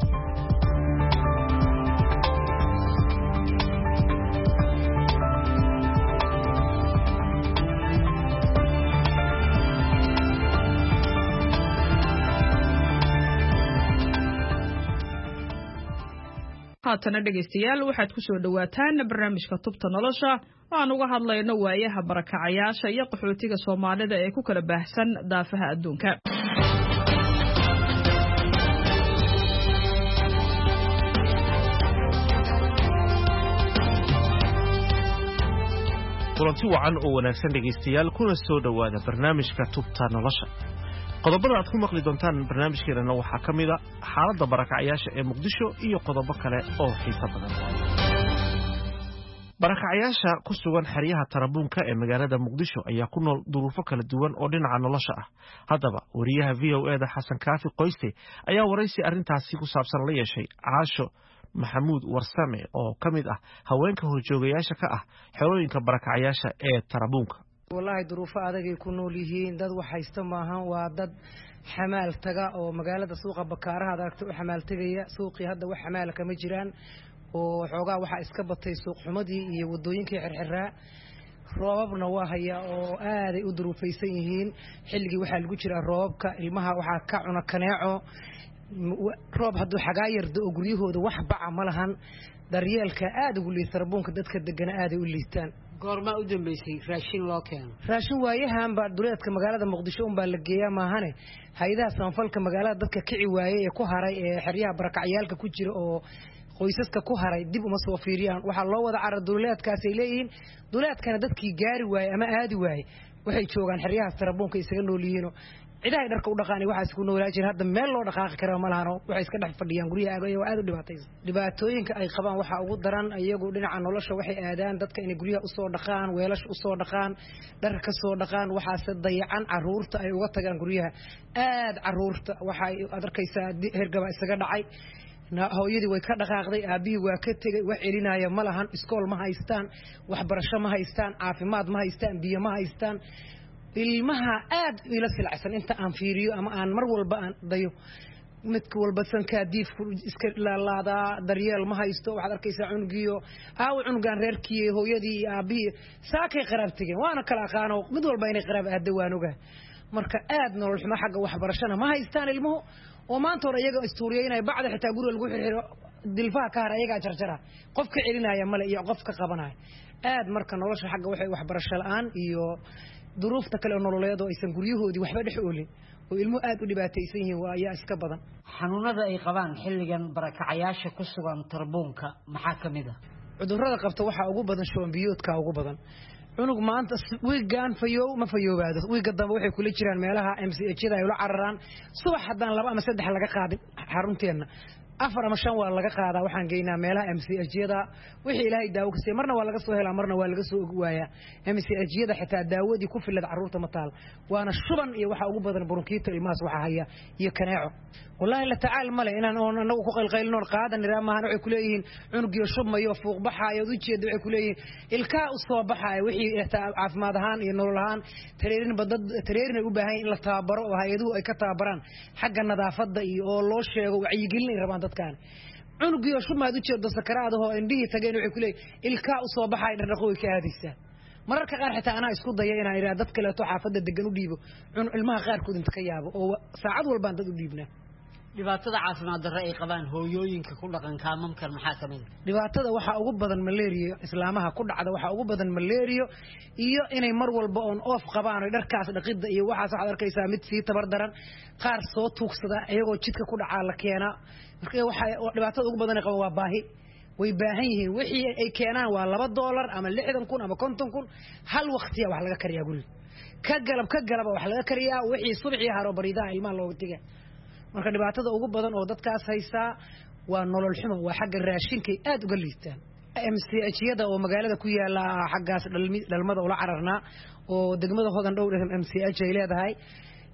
haatana dhegaystayaal waxaad ku soo dhawaataan barnaamijka tubta nolosha oo aan uga hadlayno waayaha barakacayaasha iyo qaxootiga Soomaalida ee ku kala baahsan daafaha adduunka. kulanti wacan oo wanaagsan dhegaystayaal kuna soo dhawaada barnaamijka tubta nolosha. qodobada aad ku maqli doontaan barnaamijkeena waxaa ka mid ah xaaladda barakacayaasha ee Muqdisho iyo qodobo kale oo xiiso badan. barakacayaasha ku sugan xeryaha Tarabuunka ee magaalada Muqdisho ayaa ku nool duruufo kala duwan oo dhinaca nolosha ah. haddaba wariyaha V O A da Xasan Kaafi Qoyste ayaa waraysi arrintaasi ku saabsan la yeeshay Caasho Maxamuud Warsame oo ka mid ah haweenka horjoogayaasha ka ah xerooyinka barakacayaasha ee Tarabuunka. والله ظروف أدقي يكونوا ليهين دad waxaysta maahan waa dad xamaal taga oo magaalada suuqa bakaaraha aragto xamaal tagaya suuqii hadda wax xamaal kama jiraan oo xoogaa waxa iska batay suuq xumadii iyo wadooyinkii xirxiraa roobabna waa haya oo aad ay u duruufaysan yihiin xilligii waxa lagu jira roobka ilmaha waxa ka cuna kaneeco roob hadduu xagaa yardo oo guryahooda wax baca ma lahan daryeelka aad ugu liitar bunka dadka degan aad ay u liitaan goorma u dambeysay raashin loo keeno raashin waayahan baa duleedka magaalada Muqdisho un baa la geeyaa maahane hay'adaha sanfalka magaalada dadka kici waayay ee ku haray ee xeryaha barakacyaalka ku jira oo qoysaska ku haray dib uma soo fiiriyaan waxa loo wada carar duleedkaas ay leeyihiin duleedkana dadkii gaari waayay ama aadi waayay waxay joogaan xeryaha Tarabuunka isaga nool yihiin ciidahay dharka u dhaqaani waxa isku noolaa jir hadda meel loo dhaqaaqi karo ma lahaano waxay iska dhex fadhiyaan guryaha ayaga aad u dhibaataysan dhibaatooyinka ay qabaan waxa ugu daran ayagu dhinaca nolosha waxay aadaan dadka inay guryaha u soo dhaqaan weelash u soo dhaqaan dhar ka soo dhaqaan waxa dayacan caruurta ay uga tagaan guryaha aad caruurta waxa ay adarkaysaa hergaba isaga dhacay hooyadii way ka dhaqaaqday aabihii waa ka tagay wax celinaya ma lahan iskool ma haystaan waxbarasho ma haystaan caafimaad ma haystaan biyo ma haystaan ilmaha aad ila silacsan inta aan fiiriyo ama aan mar walba aan dayo mid walba sanka diif iska laalaada daryeel ma haysto waxaad arkaysaa cunugiyo aaw cunugan reerkii hooyadii aabihii saakay qaraabtigeen waana kala aqaano mid walba inay qaraab aad waan ogaa marka aad nolol xumo xagga waxbarashada ma haystaan ilmuhu oo maanta hore iyaga istuuriyeynay bacda xitaa guriga lagu xirxiro dilfaha ka har ayaga jarjara qof ka celinaya male iyo qof ka qabanaya aad marka nolosha xagga waxay waxbarasho la'aan iyo duruufta kale nololeed oo aysan guryahoodii waxba dhex oolin oo ilmo aad u dhibaataysan yihiin waa ayaa iska badan xanuunada ay qabaan xilligan barakacayaasha ku sugan Tarabuunka maxaa kamid ah cudurrada qabta waxa ugu badan shuban biyoodka ugu badan cunug maanta wiigan fayow ma fayoobaado wiiga dambe waxay kula jiraan meelaha M C H-da ay la cararaan subax haddaan laba ama saddex laga qaadin xarunteena afar ama shan waa laga qaadaa waxaan geynaa meelaha M C H-yada wixii ilaahay daawo ka siiyay marna waa laga soo helaa marna waa laga soo ogwaayaa M C H-yada xitaa daawadii ku filad caruurta ma taal waana shuban iyo waxa ugu badan bronkiito ilmaas waxa haya iyo kaneeco wallahi la tacaal male inaan oo anagu ku qalqaylnoon qaadan iraamaan waxay ku leeyihiin cunugiyo shubmayo fuuq baxaayo u jeedo waxay ku leeyihiin ilkaa u soo baxaayo wixii caafimaad ahaan iyo nolol ahaan tareerin badad tareerin u baahan in la taabaro oo hay'aduhu ay ka taabaraan xagga nadaafadda iyo oo loo sheego wacyigelin ay rabaan dadkan cunugiyo shubmaad u jeedo sakaraadaho indhihii tageen waxay ku leeyihiin ilkaa u soo baxaayo dhaqo way ka aadaysaa mararka qaar xitaa ana isku daya inaan iraado dad kale oo xaafadda degan u dhiibo ilmaha qaar kood inta ka yaabo oo saacad walba dad u dhiibnaa dhibaatada caafimaad darro ay qabaan hooyooyinka ku dhaqan kaamamkan maxaa kamid ah dhibaatada waxa ugu badan malaria islaamaha ku dhacda waxa ugu badan malaria iyo inay mar walba on off qabaan oo dharkaas dhaqida iyo waxa sax arkaysaa mid si tabar daran qaar soo tuugsada ayagoo jidka ku dhacaa la keenaa marka waxa dhibaatada ugu badan ay qabaan waa baahi way baahan yihiin wixii ay keenaan waa laba dollar ama lixdan kun ama konton kun hal waqtiya wax laga kariyaa guriga ka galab ka galab wax laga kariyaa wixii subaxii haro bariidaha ilmaha looga tagay marka dhibaatada ugu badan oo dadkaas haysaa waa nolol xumo waa xagga raashinka aad uga liitaan M C H-yada oo magaalada ku yaala xaggaas dhalmada oo la cararnaa oo degmada hodan dhowr M C H ay leedahay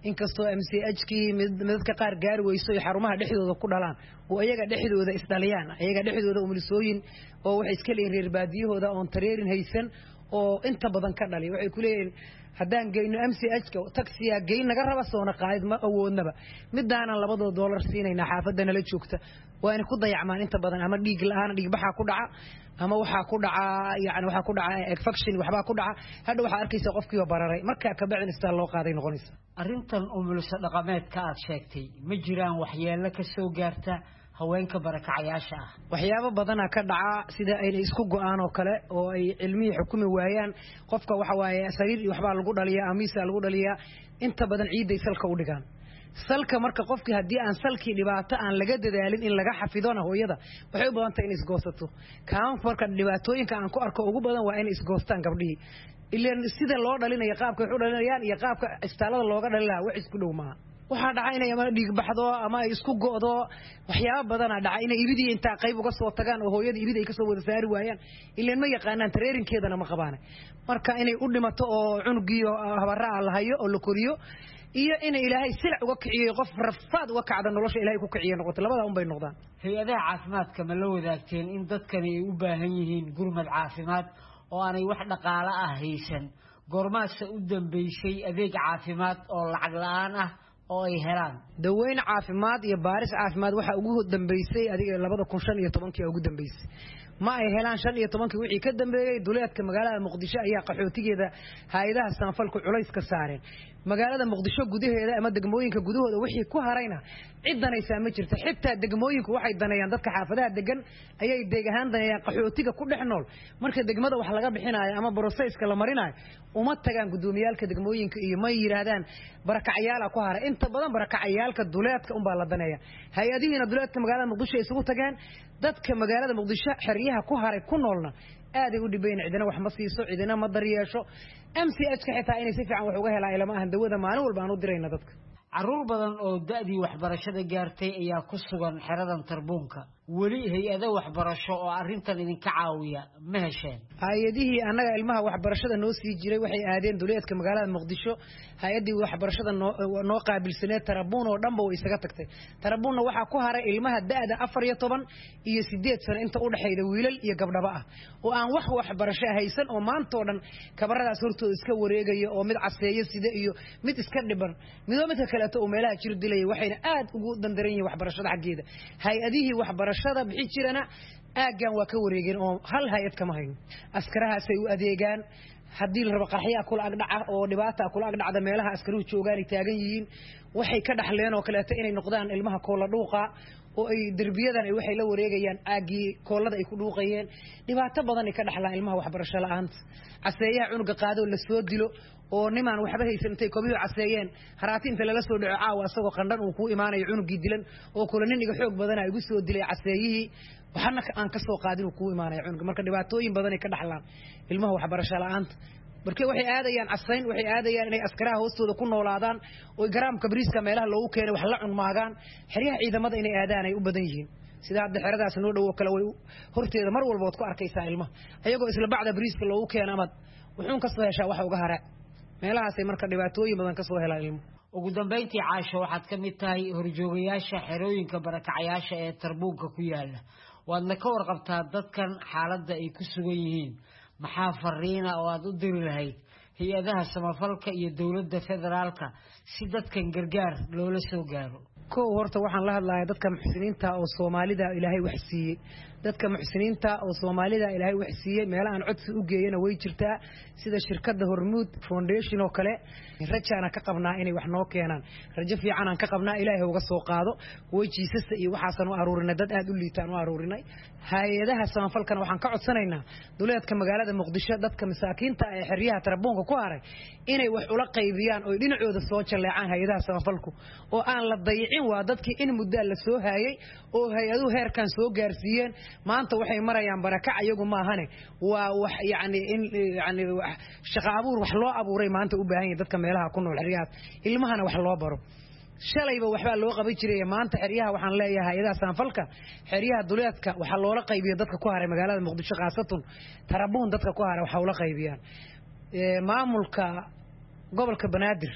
inkastoo M C H-kii midadka qaar gaari weyso ay xarumaha dhexdooda ku dhalaan oo iyaga dhexdooda isdhaliyaan iyaga dhexdooda umulisooyin oo waxay iska leeyihiin reer baadiyahooda oon tareerin haysan oo inta badan ka dhali waxay ku leeyihiin haddaan geyno M C H-ka taksiya geyn naga raba soona qaadid ma awoodnaba midaanan labadoo doolar siinayna xaafadda nala joogta waa inay ku dayacmaan inta badan ama dhiig la'aan dhiig baxaa ku dhaca ama waxaa ku dhaca yani waxaa ku dhaca infection waxbaa ku dhaca hadda waxaa arkaysa qofkiiba bararay markaa ka bacin istaa loo qaaday noqonaysa arrintan umulisa dhaqameedka aad sheegtay ma jiraan waxyeello ka soo gaarta haweenka barakacayaasha ah waxyaabo badana ka dhaca sida ay isku go'aan oo kale oo ay cilmiga xukumi waayaan qofka waxa waaye sariir iyo waxba lagu dhaliyaa amiisa lagu dhaliyaa inta badan ciiday salka u dhigaan salka marka qofkii hadii aan salkii dhibaato aan laga dadaalin in laga xafidona hooyada waxay u badan tahay in isgoosato kaan marka dhibaatooyinka aan ku arko ugu badan waa in isgoostaan gabdhihii ileen sida loo dhalinayo qaabka wax u dhalinayaan iyo qaabka istaalada looga dhalin wax isku dhow maaha waxa dhacay inay ama dhiig baxdo ama ay isku go'do waxyaabo badan ah dhacay inay ibidii inta qayb uga soo tagaan oo hooyada ibid ay ka soo wada saari waayaan ileen ma yaqaanaan tareerinkeedana ma qabaan marka inay u dhimato oo cunugiyo habaraa la hayo oo la koriyo iyo in ilaahay silic uga kiciyo qof rafaad uga kacda nolosha ilaahay ku kiciyo noqoto labada un bay noqdaan hay'adaha caafimaadka ma la wadaagteen in dadkani ay u baahan yihiin gurmad caafimaad oo aanay wax dhaqaale ah haysan goormaasa u dambeysay adeeg caafimaad oo lacag la'aan ah oo ay helaan daweyn caafimaad iyo baaris caafimaad waxa ugu dambeysay adiga labada kun shan iyo tobankii ugu dambeysay ma ay helaan shan iyo tobankii wixii ka dambeeyay duleedka magaalada Muqdisho ayaa qaxootigeeda hay'adaha samafalku culays ka saareen magaalada Muqdisho gudaheeda ama degmooyinka gudahooda wixii ku harayna ciidanaysa ma jirto xitaa degmooyinku waxay danayaan dadka xaafadaha degan ayay deegahan danayaan qaxootiga ku dhex nool marka degmada wax laga bixinayo ama processka la marinayo uma tagaan gudoomiyaalka degmooyinka iyo ma yiraahdaan barakacayaal ku haray inta badan barakacayaalka duleedka un baa la danaya hay'adihiina duleedka magaalada Muqdisho isugu tagaan dadka magaalada Muqdisho xiriyaha ku haray ku noolna aad ay u dhibayn cidina wax ma siiso cidina ma daryeesho M C H ka xitaa inay si fiican wax uga helaan ilama ahan dawada maalin walba aan u dirayna dadka caruur badan oo da'dii waxbarashada gaartay ayaa ku sugan xeradan tarbuunka weli hay'ado waxbarasho oo arrintan idinka caawiya ma hesheen hay'adihii anaga ilmaha waxbarashada noo sii jiray waxay aadeen duleedka magaalada Muqdisho hay'adii waxbarashada noo qaabilsaneed tarbuun oo dhanba way isaga tagtay tarbuunna waxa ku haray ilmaha da'da afar iyo toban iyo sideed sano inta u dhaxayda wiilal iyo gabdhaba ah oo aan wax waxbarasho haysan oo maanta oo dhan kabaradaas hortooda iska wareegaya oo mid caseeyo sida iyo mid iska dhiban midoo mid kale oo meelaha jir dilay waxayna aad ugu dandaran yihiin waxbarashada xageeda hay'adihii waxbarashada bixi jirana aagan waa ka wareegeen oo hal hay'ad kama hayn askarahaas ay u adeegaan hadii la rabo qaxya kula agdhaca oo dhibaata kula agdhacda meelaha askaruhu joogaan ay taagan yihiin waxay ka dhaxleen oo kale inay noqdaan ilmaha koola dhuuqa oo ay darbiyadan ay waxay la wareegayaan aagi koolada ay ku dhuuqayeen dhibaato badan ay ka dhaxlaan ilmaha waxbarasho la'aanta caseeyaha cunuga qaado la soo dilo oo nimaan waxba haysantay koobiyo caseeyeen haraati inta laga soo dhaco caawa asagoo qandhan uu ku imaanayo cunugii dilan oo kula nin iga xoog badan ay ugu soo dilay caseeyihii waxana aan ka soo qaadin uu ku imaanayo cunuga marka dhibaatooyin badan ay ka dhaxlaan ilmaha waxbarasho la'aanta markay waxay aadayaan casayn waxay aadayaan inay askaraha hoostooda ku noolaadaan oo garaamka bariiska meelaha loogu keenay wax la cunmaagaan xiriyaha ciidamada inay aadaan ay u badan yihiin sida hadda xeradaas noo dhow kala way horteeda mar walba wad ku arkaysaa ilmaha ayagoo isla bacda bariiska loogu keenay amad wuxuun ka soo heshaa waxa uga haraa meelahaas ay marka dhibaatooyin badan ka soo helaan ilmo ugu dambeyntii caasho waxaad ka mid tahay horjoogayaasha xerooyinka barakacayaasha ee tarbuunka ku yaala waadna ka warqabtaa dadkan xaaladda ay ku sugan yihiin maxaa fariina oo aad u diri lahayd hay'adaha samafalka iyo dawladda federaalka si dadkan gargaar loola soo gaaro koo horta waxaan la hadlayaa dadka muxsiniinta oo Soomaalida Ilaahay wax siiyay dadka muxsiniinta oo Soomaalida Ilaahay wax siiyay meel aan codsi u geeyana way jirtaa sida shirkadda Hormuud Foundation oo kale rajana ka qabnaa inay wax noo keenaan rajo fiican aan ka qabnaa Ilaahay uga soo qaado wajiisasta iyo waxaasan u aruurinay dad aad u liitaan u aruurinay hay'adaha samafalkana waxaan ka codsanaynaa duleedka magaalada Muqdisho dadka masaakiinta ee xiriyaha tarbuunka ku haray inay wax ula qaybiyaan oo dhinacooda soo jaleecaan hay'adaha samafalku oo aan la dayicin waa dadkii in muddo la soo hayay oo hay'aduhu heerkan soo gaarsiiyeen maanta waxay marayaan barakac iyagu ma ahane waa wax yaani in yaani shaqo abuur wax loo abuuray maanta u baahan yahay dadka meelaha ku nool xiriyaha ilmahana wax loo baro shalayba waxba loo qaban jiray maanta xiriyaha waxaan leeyahay hay'adaha samafalka xiriyaha duleedka waxa loola qaybiyo dadka ku haray magaalada Muqdisho qaasatan tarabuun dadka ku haray waxa ula qaybiyaan ee maamulka gobolka Banaadir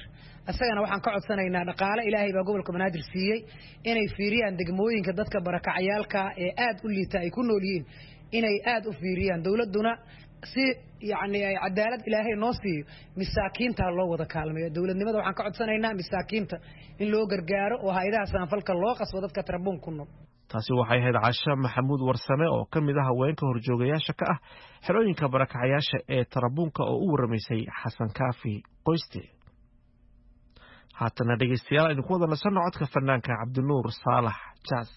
asagana waxaan ka codsanaynaa dhaqaale ilaahay baa gobolka banaadir siiyey inay fiiriyaan degmooyinka dadka barakacayaalka ee aad u liita ay ku nool yihiin inay aad u fiiriyaan dawladuna si yani ay cadaalad ilaahay noo siiyo masaakiinta loo wada kaalmeeyo dawladnimada waxaan ka codsanaynaa masaakiinta in loo gargaaro oo hay'adaha samafalka loo qasbo dadka tarabuun ku nool taasi waxay ahayd Caasha Maxamuud Warsame oo ka mid ah haweenka horjoogayaasha ka ah xerooyinka barakacayaasha ee tarabuunka oo u waramaysay Xasan Kaafi Qoyste. haatana dhegeystayaal idinku wada nasanno codka fanaanka Cabdinuur Saalax Jaas.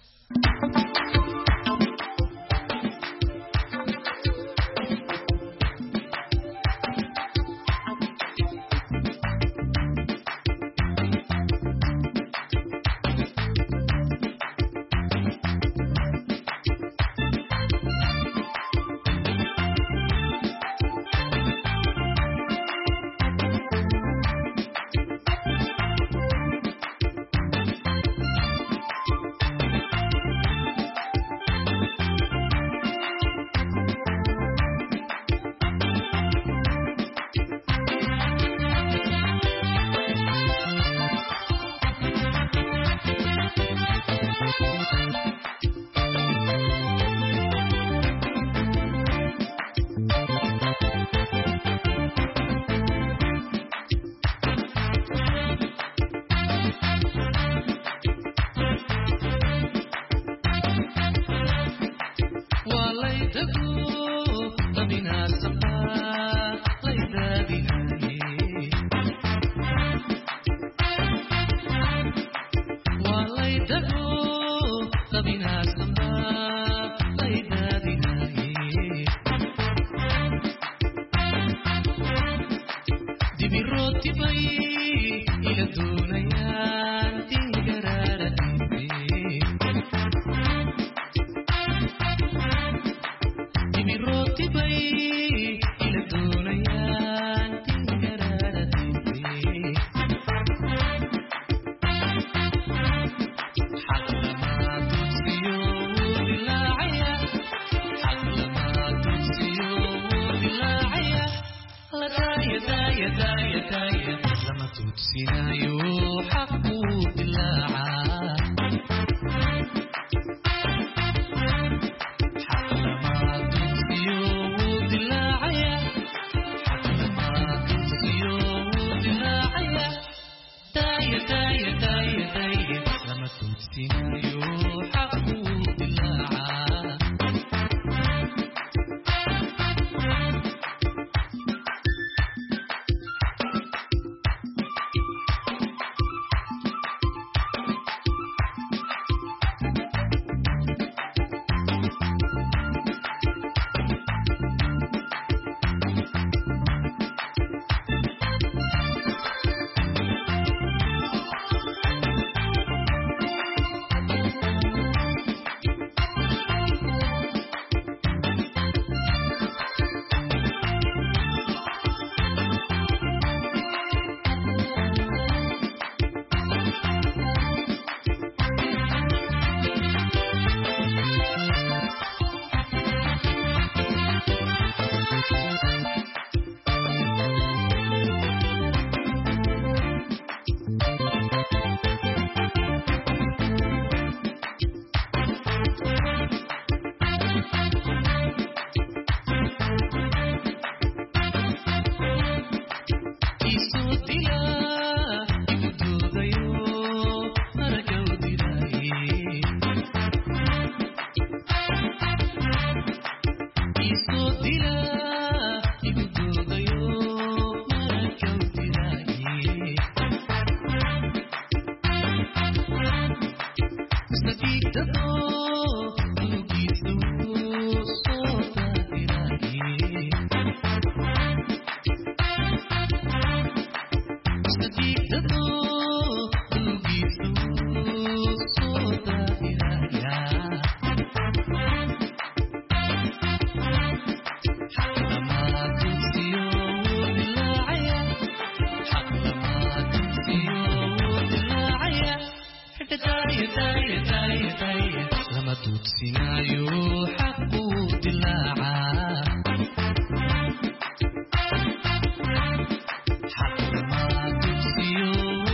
حق ما تبصيو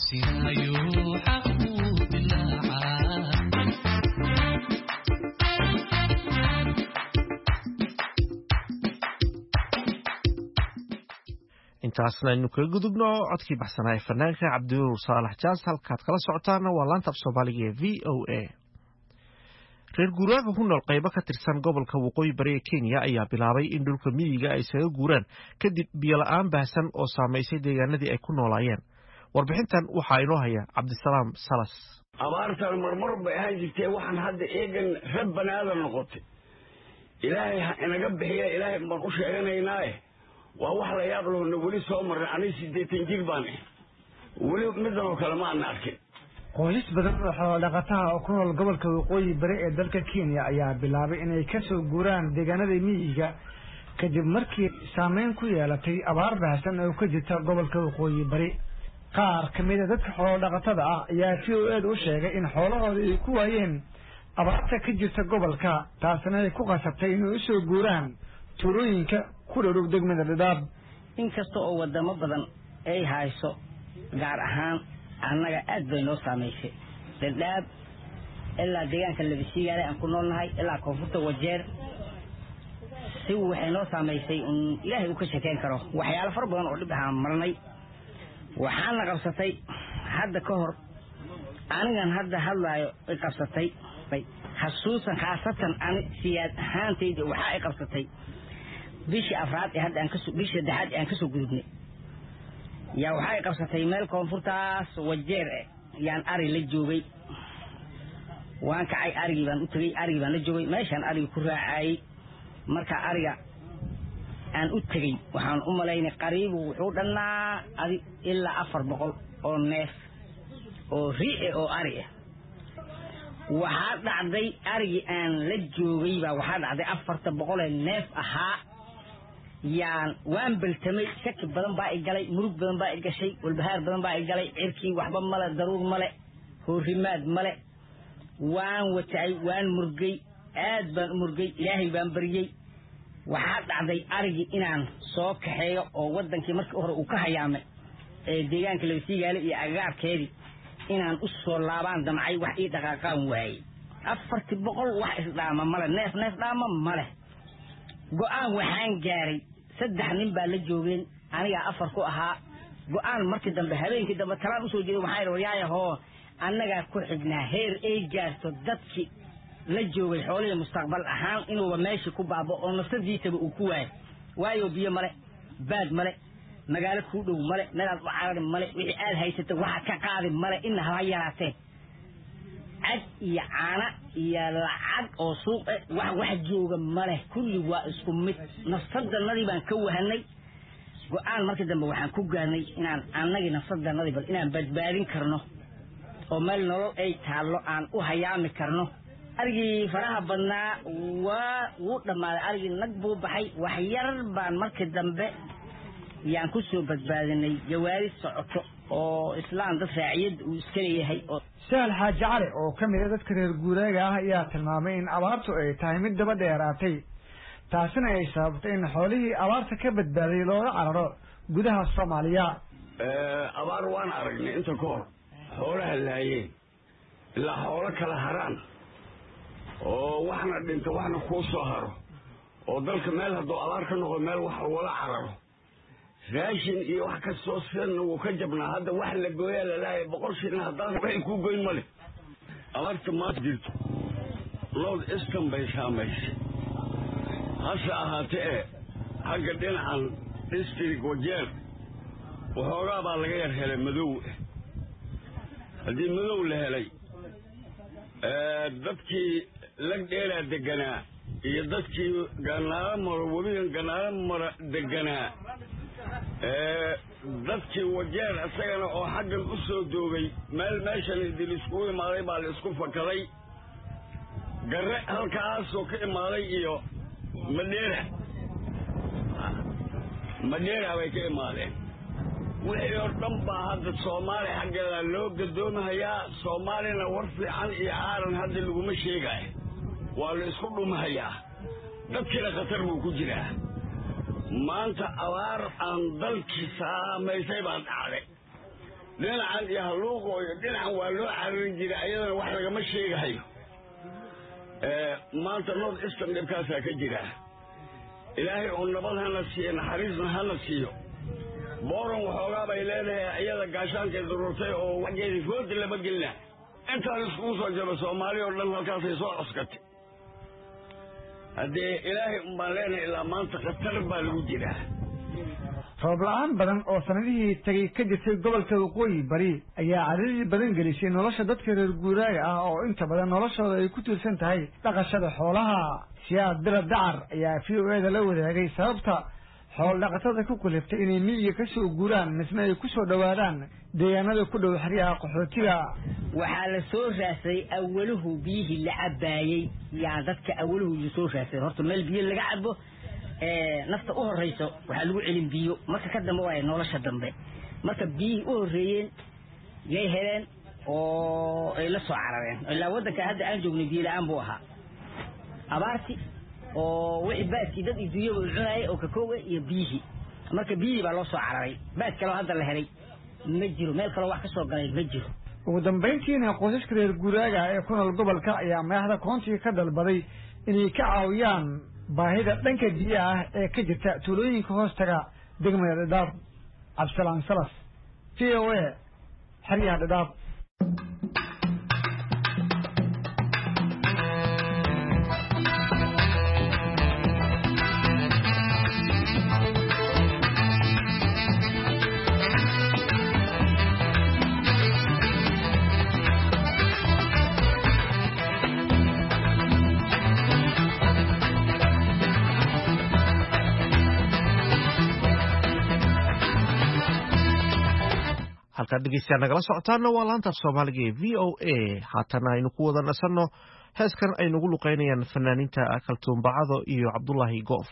intaasna aynu kaga gudubno codkii baxsanaa ee fanaanka cabdinuur saalax jaas halkaad kala socotaana waa laanta af soomaaliga ee v o a reer guuraaga ku nool qaybo ka tirsan gobolka waqooyi bari ee kenya ayaa bilaabay in dhulka miyiga ay isaga guuraan kadib biyola-aan baahsan oo saamaysay deegaanadii ay ku noolaayeen warbixintan waxaa inoo haya cabdisalaam salas abaartan marmar bay ahaan jirtee waxaan hadda eegan rab banaadan noqotay ilaahay ha inaga bixiya ilaahay baan u sheeganaynaaye waa wax la yaab lahona weli soo marray aniga siddeetan jir baan ah weli midan oo kale ma ana arkin qoysas badan oo xoolo-dhaqataha oo ku nool gobolka waqooyi bari ee dalka kenya ayaa bilaabay inay ka soo guuraan deegaanada miyiga kadib markii saameyn ku yeelatay abaar baahsan oo ka jirta gobolka waqooyi bari qaar ka mid a dadka xoolo-dhaqatada ah ayaa v o eeda u sheegay in xoolahooda ay ku waayeen abaarta ka jirta gobolka taasna ay ku qasabtay inay u soo guuraan tuulooyinka ku dhowdhow degmada dhadhaab inkasta oo wadamo badan ay hayso gaar ahaan annaga aad bay noo saamaysay dhadhaab ilaa deegaanka labisiigaale aan ku noolnahay ilaa koonfurta wajeer si waxay noo saamaysay un ilaahay uu ka shekeyn karo waxyaalo fara badan oo dhib ahaan marnay waxaana qabsatay hadda ka hor anigan hadda hadlaayo ay qabsatay xasuusan khaasatan ani siyaad ahaantayda waxaa ay qabsatay bishii afraad ee hadda aan kasoo bishii saddexaad ee aan kasoo gudubnay yaa waxaa ay qabsatay meel koonfurtaas wajeer eh yaan ari la joogay waan kacay arigii baan u tegey arigii baan la joogay meeshaan arigii ku raacayay marka ariga aan u tegey waxaan u malaynay qariibu wuxuu dhannaa adi ilaa afar boqol oo neef oo riice oo ari ah waxaa dhacday arigii aan la joogay baa waxaa dhacday afarta boqolee neef ahaa yaan waan beltamay shaki badan baa i galay murug badan baa i gashay walbahaar badan baa i galay cirkii waxba male daruur male hoorimaad male waan watacay waan murgay aad baan u murgay ilaahay baan baryey waxaa dhacday arigii inaan soo kaxeeyo oo wadankii markii hore uu ka hayaamay ee deegaanka labasiigaale iyo agaarkeedii inaan u soo laabaan damcay wax ii dhaqaaqaan waayey afartii boqol wax isdhaama male neef neef dhaama male go-aan waxaan gaaray saddex nin baa la joogeen anigaa afar ku ahaa go-aan markii dambe habeenkii dambe talaan usoo jeeday waxaa yidhi waryaayahoo annagaa ku xignaa heer ay gaarto dadkii la joogay xoolihii mustaqbal ahaan inuuba meeshii ku baabo oo nafsadiisaba uu ku waayo waayo biyo male baad male magaalo kuu dhow male meelaad u carari male wixii aad haysata waxa ka qaadi male ina haba yaraatee cad iyo caana iyo lacag oo suuq eh wax wax jooga male kulli waa isku mid nafsadannadii baan ka wahanay go-aan markii dambe waxaan ku gaarnay inaan annagii nafsadannadii bal inaan badbaadin karno oo meel nolol ay taallo aan u hayaami karno arigii faraha badnaa waa wuu dhammaaday arigii nag buu baxay wax yar baan markii dambe yaan ku soo badbaadinay jawaari socoto oo islaan dad raaciyad uu iska leeyahay oo sahal xaaji cali oo ka mid a dadka reer guuraaga ah ayaa tilmaamay in abaartu ay tahay mid daba dheeraatay taasina ay sababtay in xoolihii abaarta ka badbaaday looga cararo gudaha soomaaliya abaar waan aragnay inta ka hor xoolaha laayeen ilaa xoolo kala haraan oo waxna dhinta waxna kuu soo haro oo dalka meel hadduu abaar ka noqo meel wax lagula cararo raashin iyo wax kastoo sidanna wuu ka jabnaa hadda wax la gooyaa lalaaya boqol shilin haddaan waxay kuu goyn male abaarta maanta jirto lood iskan bay saamaysay hase ahaatee ee xagga dhinacan district wajeer waxoogaa baa laga yar helay madow haddii madow la helay dadkii lag dheeraa deganaa iyo dadkii ganaalo maro webigan ganaalo mara deganaa dadkii wajeer isagana oo xaggan u soo doogay meel meeshan idil iskugu imaaday baa la isku fakaday garre halkaasoo ka imaaday iyo madheera madheera bay ka imaadeen wixii oo dhan baa hadda soomaaliya xaggeeda loo gadoomahayaa soomaalina war fiican iyo caaran hadda laguma sheegaayo waa la isku dhumahayaa dadkiina khatar buu ku jiraa maanta abaar aan dalkii saamaysay baan dhacday dhinacan iyo halluuqo iyo dhinacan waa loo cararin jiray ayadana wax lagama sheegahayo maanta north eastern dhibkaasaa ka jira ilaahay oo nabad hana siiyo naxariisna hana siiyo booran waxoogaa bay leedahay iyada gaashaankay dururtay oo waxgeedii foodi lama gelina intaan iskugu soo jaba soomaali oo dhan halkaasay soo coskatay haddee ilaahay unbaan leenahay ilaa maanta khatar baa lagu jiraa roob la-aan badan oo sanadihii tagay ka jirtay gobolka waqooyi bari ayaa cadaadii badan gelisay nolosha dadka reer guuraaga ah oo inta badan noloshooda ay ku tiirsan tahay dhaqashada xoolaha siyaad bila dacar ayaa v o eda la wadaagay sababta xoolo dhaqatada ku kaliftay inay miyiga ka soo guuraan misna ay ku soo dhowaadaan deegaanada ku dhow xeryaha qaxootiga waxaa la soo raasay awaluhu biyihii la cabaayey yaa dadka awaluhu la soo raasay horta meel biyo laga cabo nafta u horeyso waxaa lagu celin biyo marka ka dambe waa nolosha dambe marka biyihii u horeeyeen yay heleen oo ay la soo carareen ilaa waddanka hadda aan joognay biyo la-aan buu ahaa abaarti oo wixii baaskii dad iduunyaba u cunayay oo ka kooga iyo biyihii marka biyihii baa loo soo cararay baas kaloo hadda la helay ma jiro meel kaloo wax ka soo galay ma jiro ugu dambayntiina qoysaska reer guuraaga ee ku nool gobolka ayaa madaxda koontiga ka dalbaday inay ka caawiyaan baahida dhanka biyaha ah ee ka jirta tuulooyinka hoostaga degmada dhadhaab cabdisalaan salas v o a xeryaha dhadhaab halkaad dhegeystayaal nagala socotaana waa laanta af soomaaliga ee v o a haatana aynu ku wada nasanno heeskan aynugu luqeynayaan fanaaniinta kaltuun bacado iyo cabdulaahi goof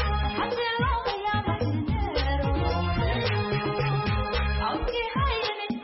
Okay, hi.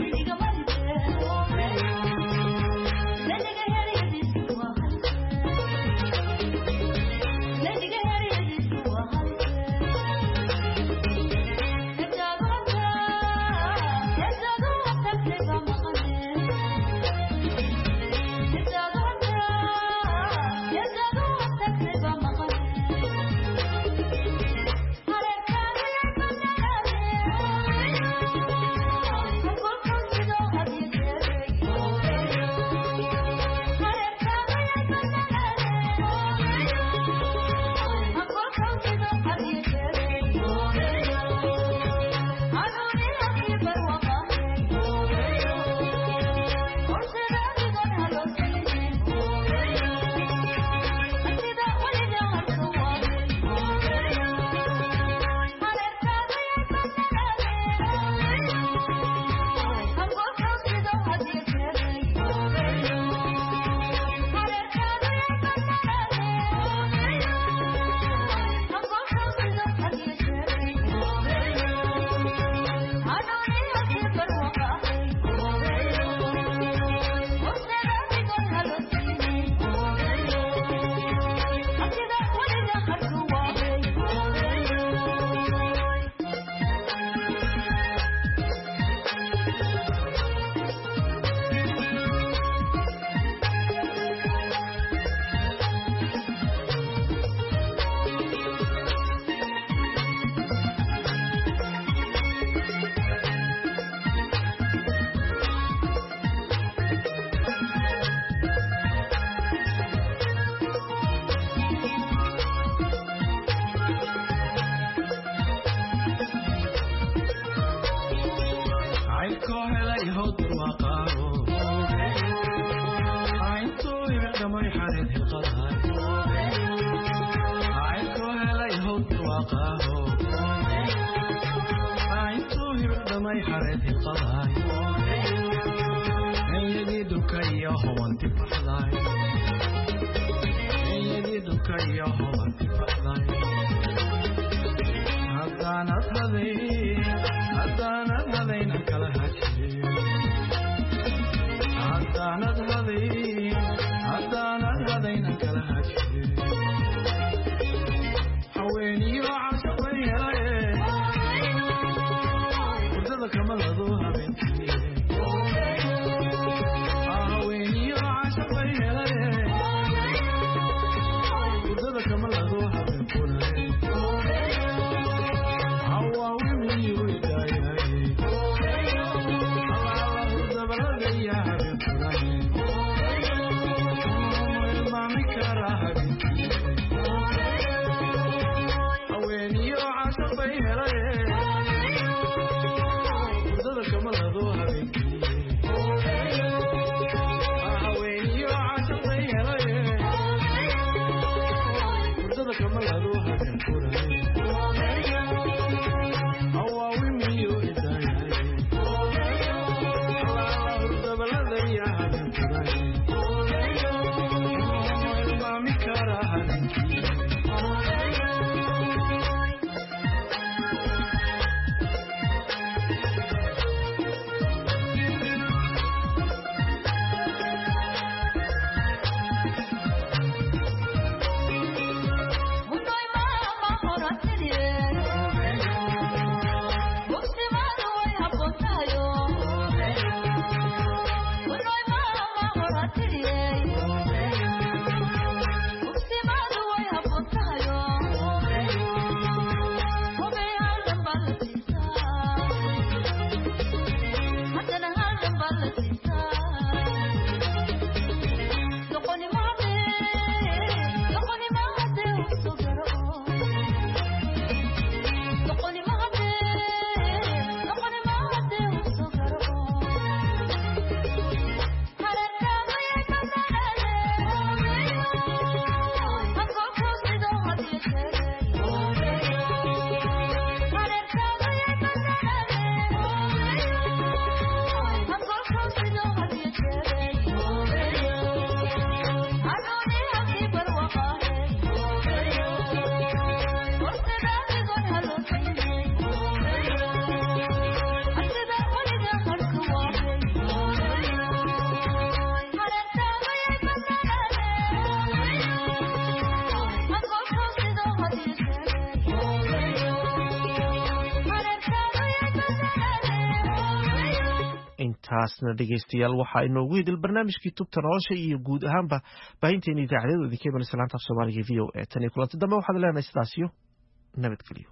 taasna dhegeystayaal waxaa inoogu idil barnaamijkii tubta nolosha iyo guud ahaanba baahinteena idaacadeedu idinka imanaysa laanta af soomaaliga v o a tan iyo kulanti dambe waxaad leenahay sidaas iyo nabadgelyo.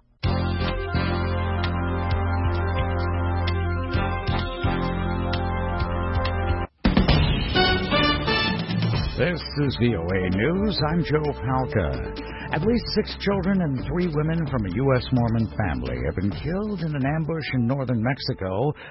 This is V O A News. I'm Joe Palca. At least six children and three women from a U S Mormon family have been killed in an ambush in northern Mexico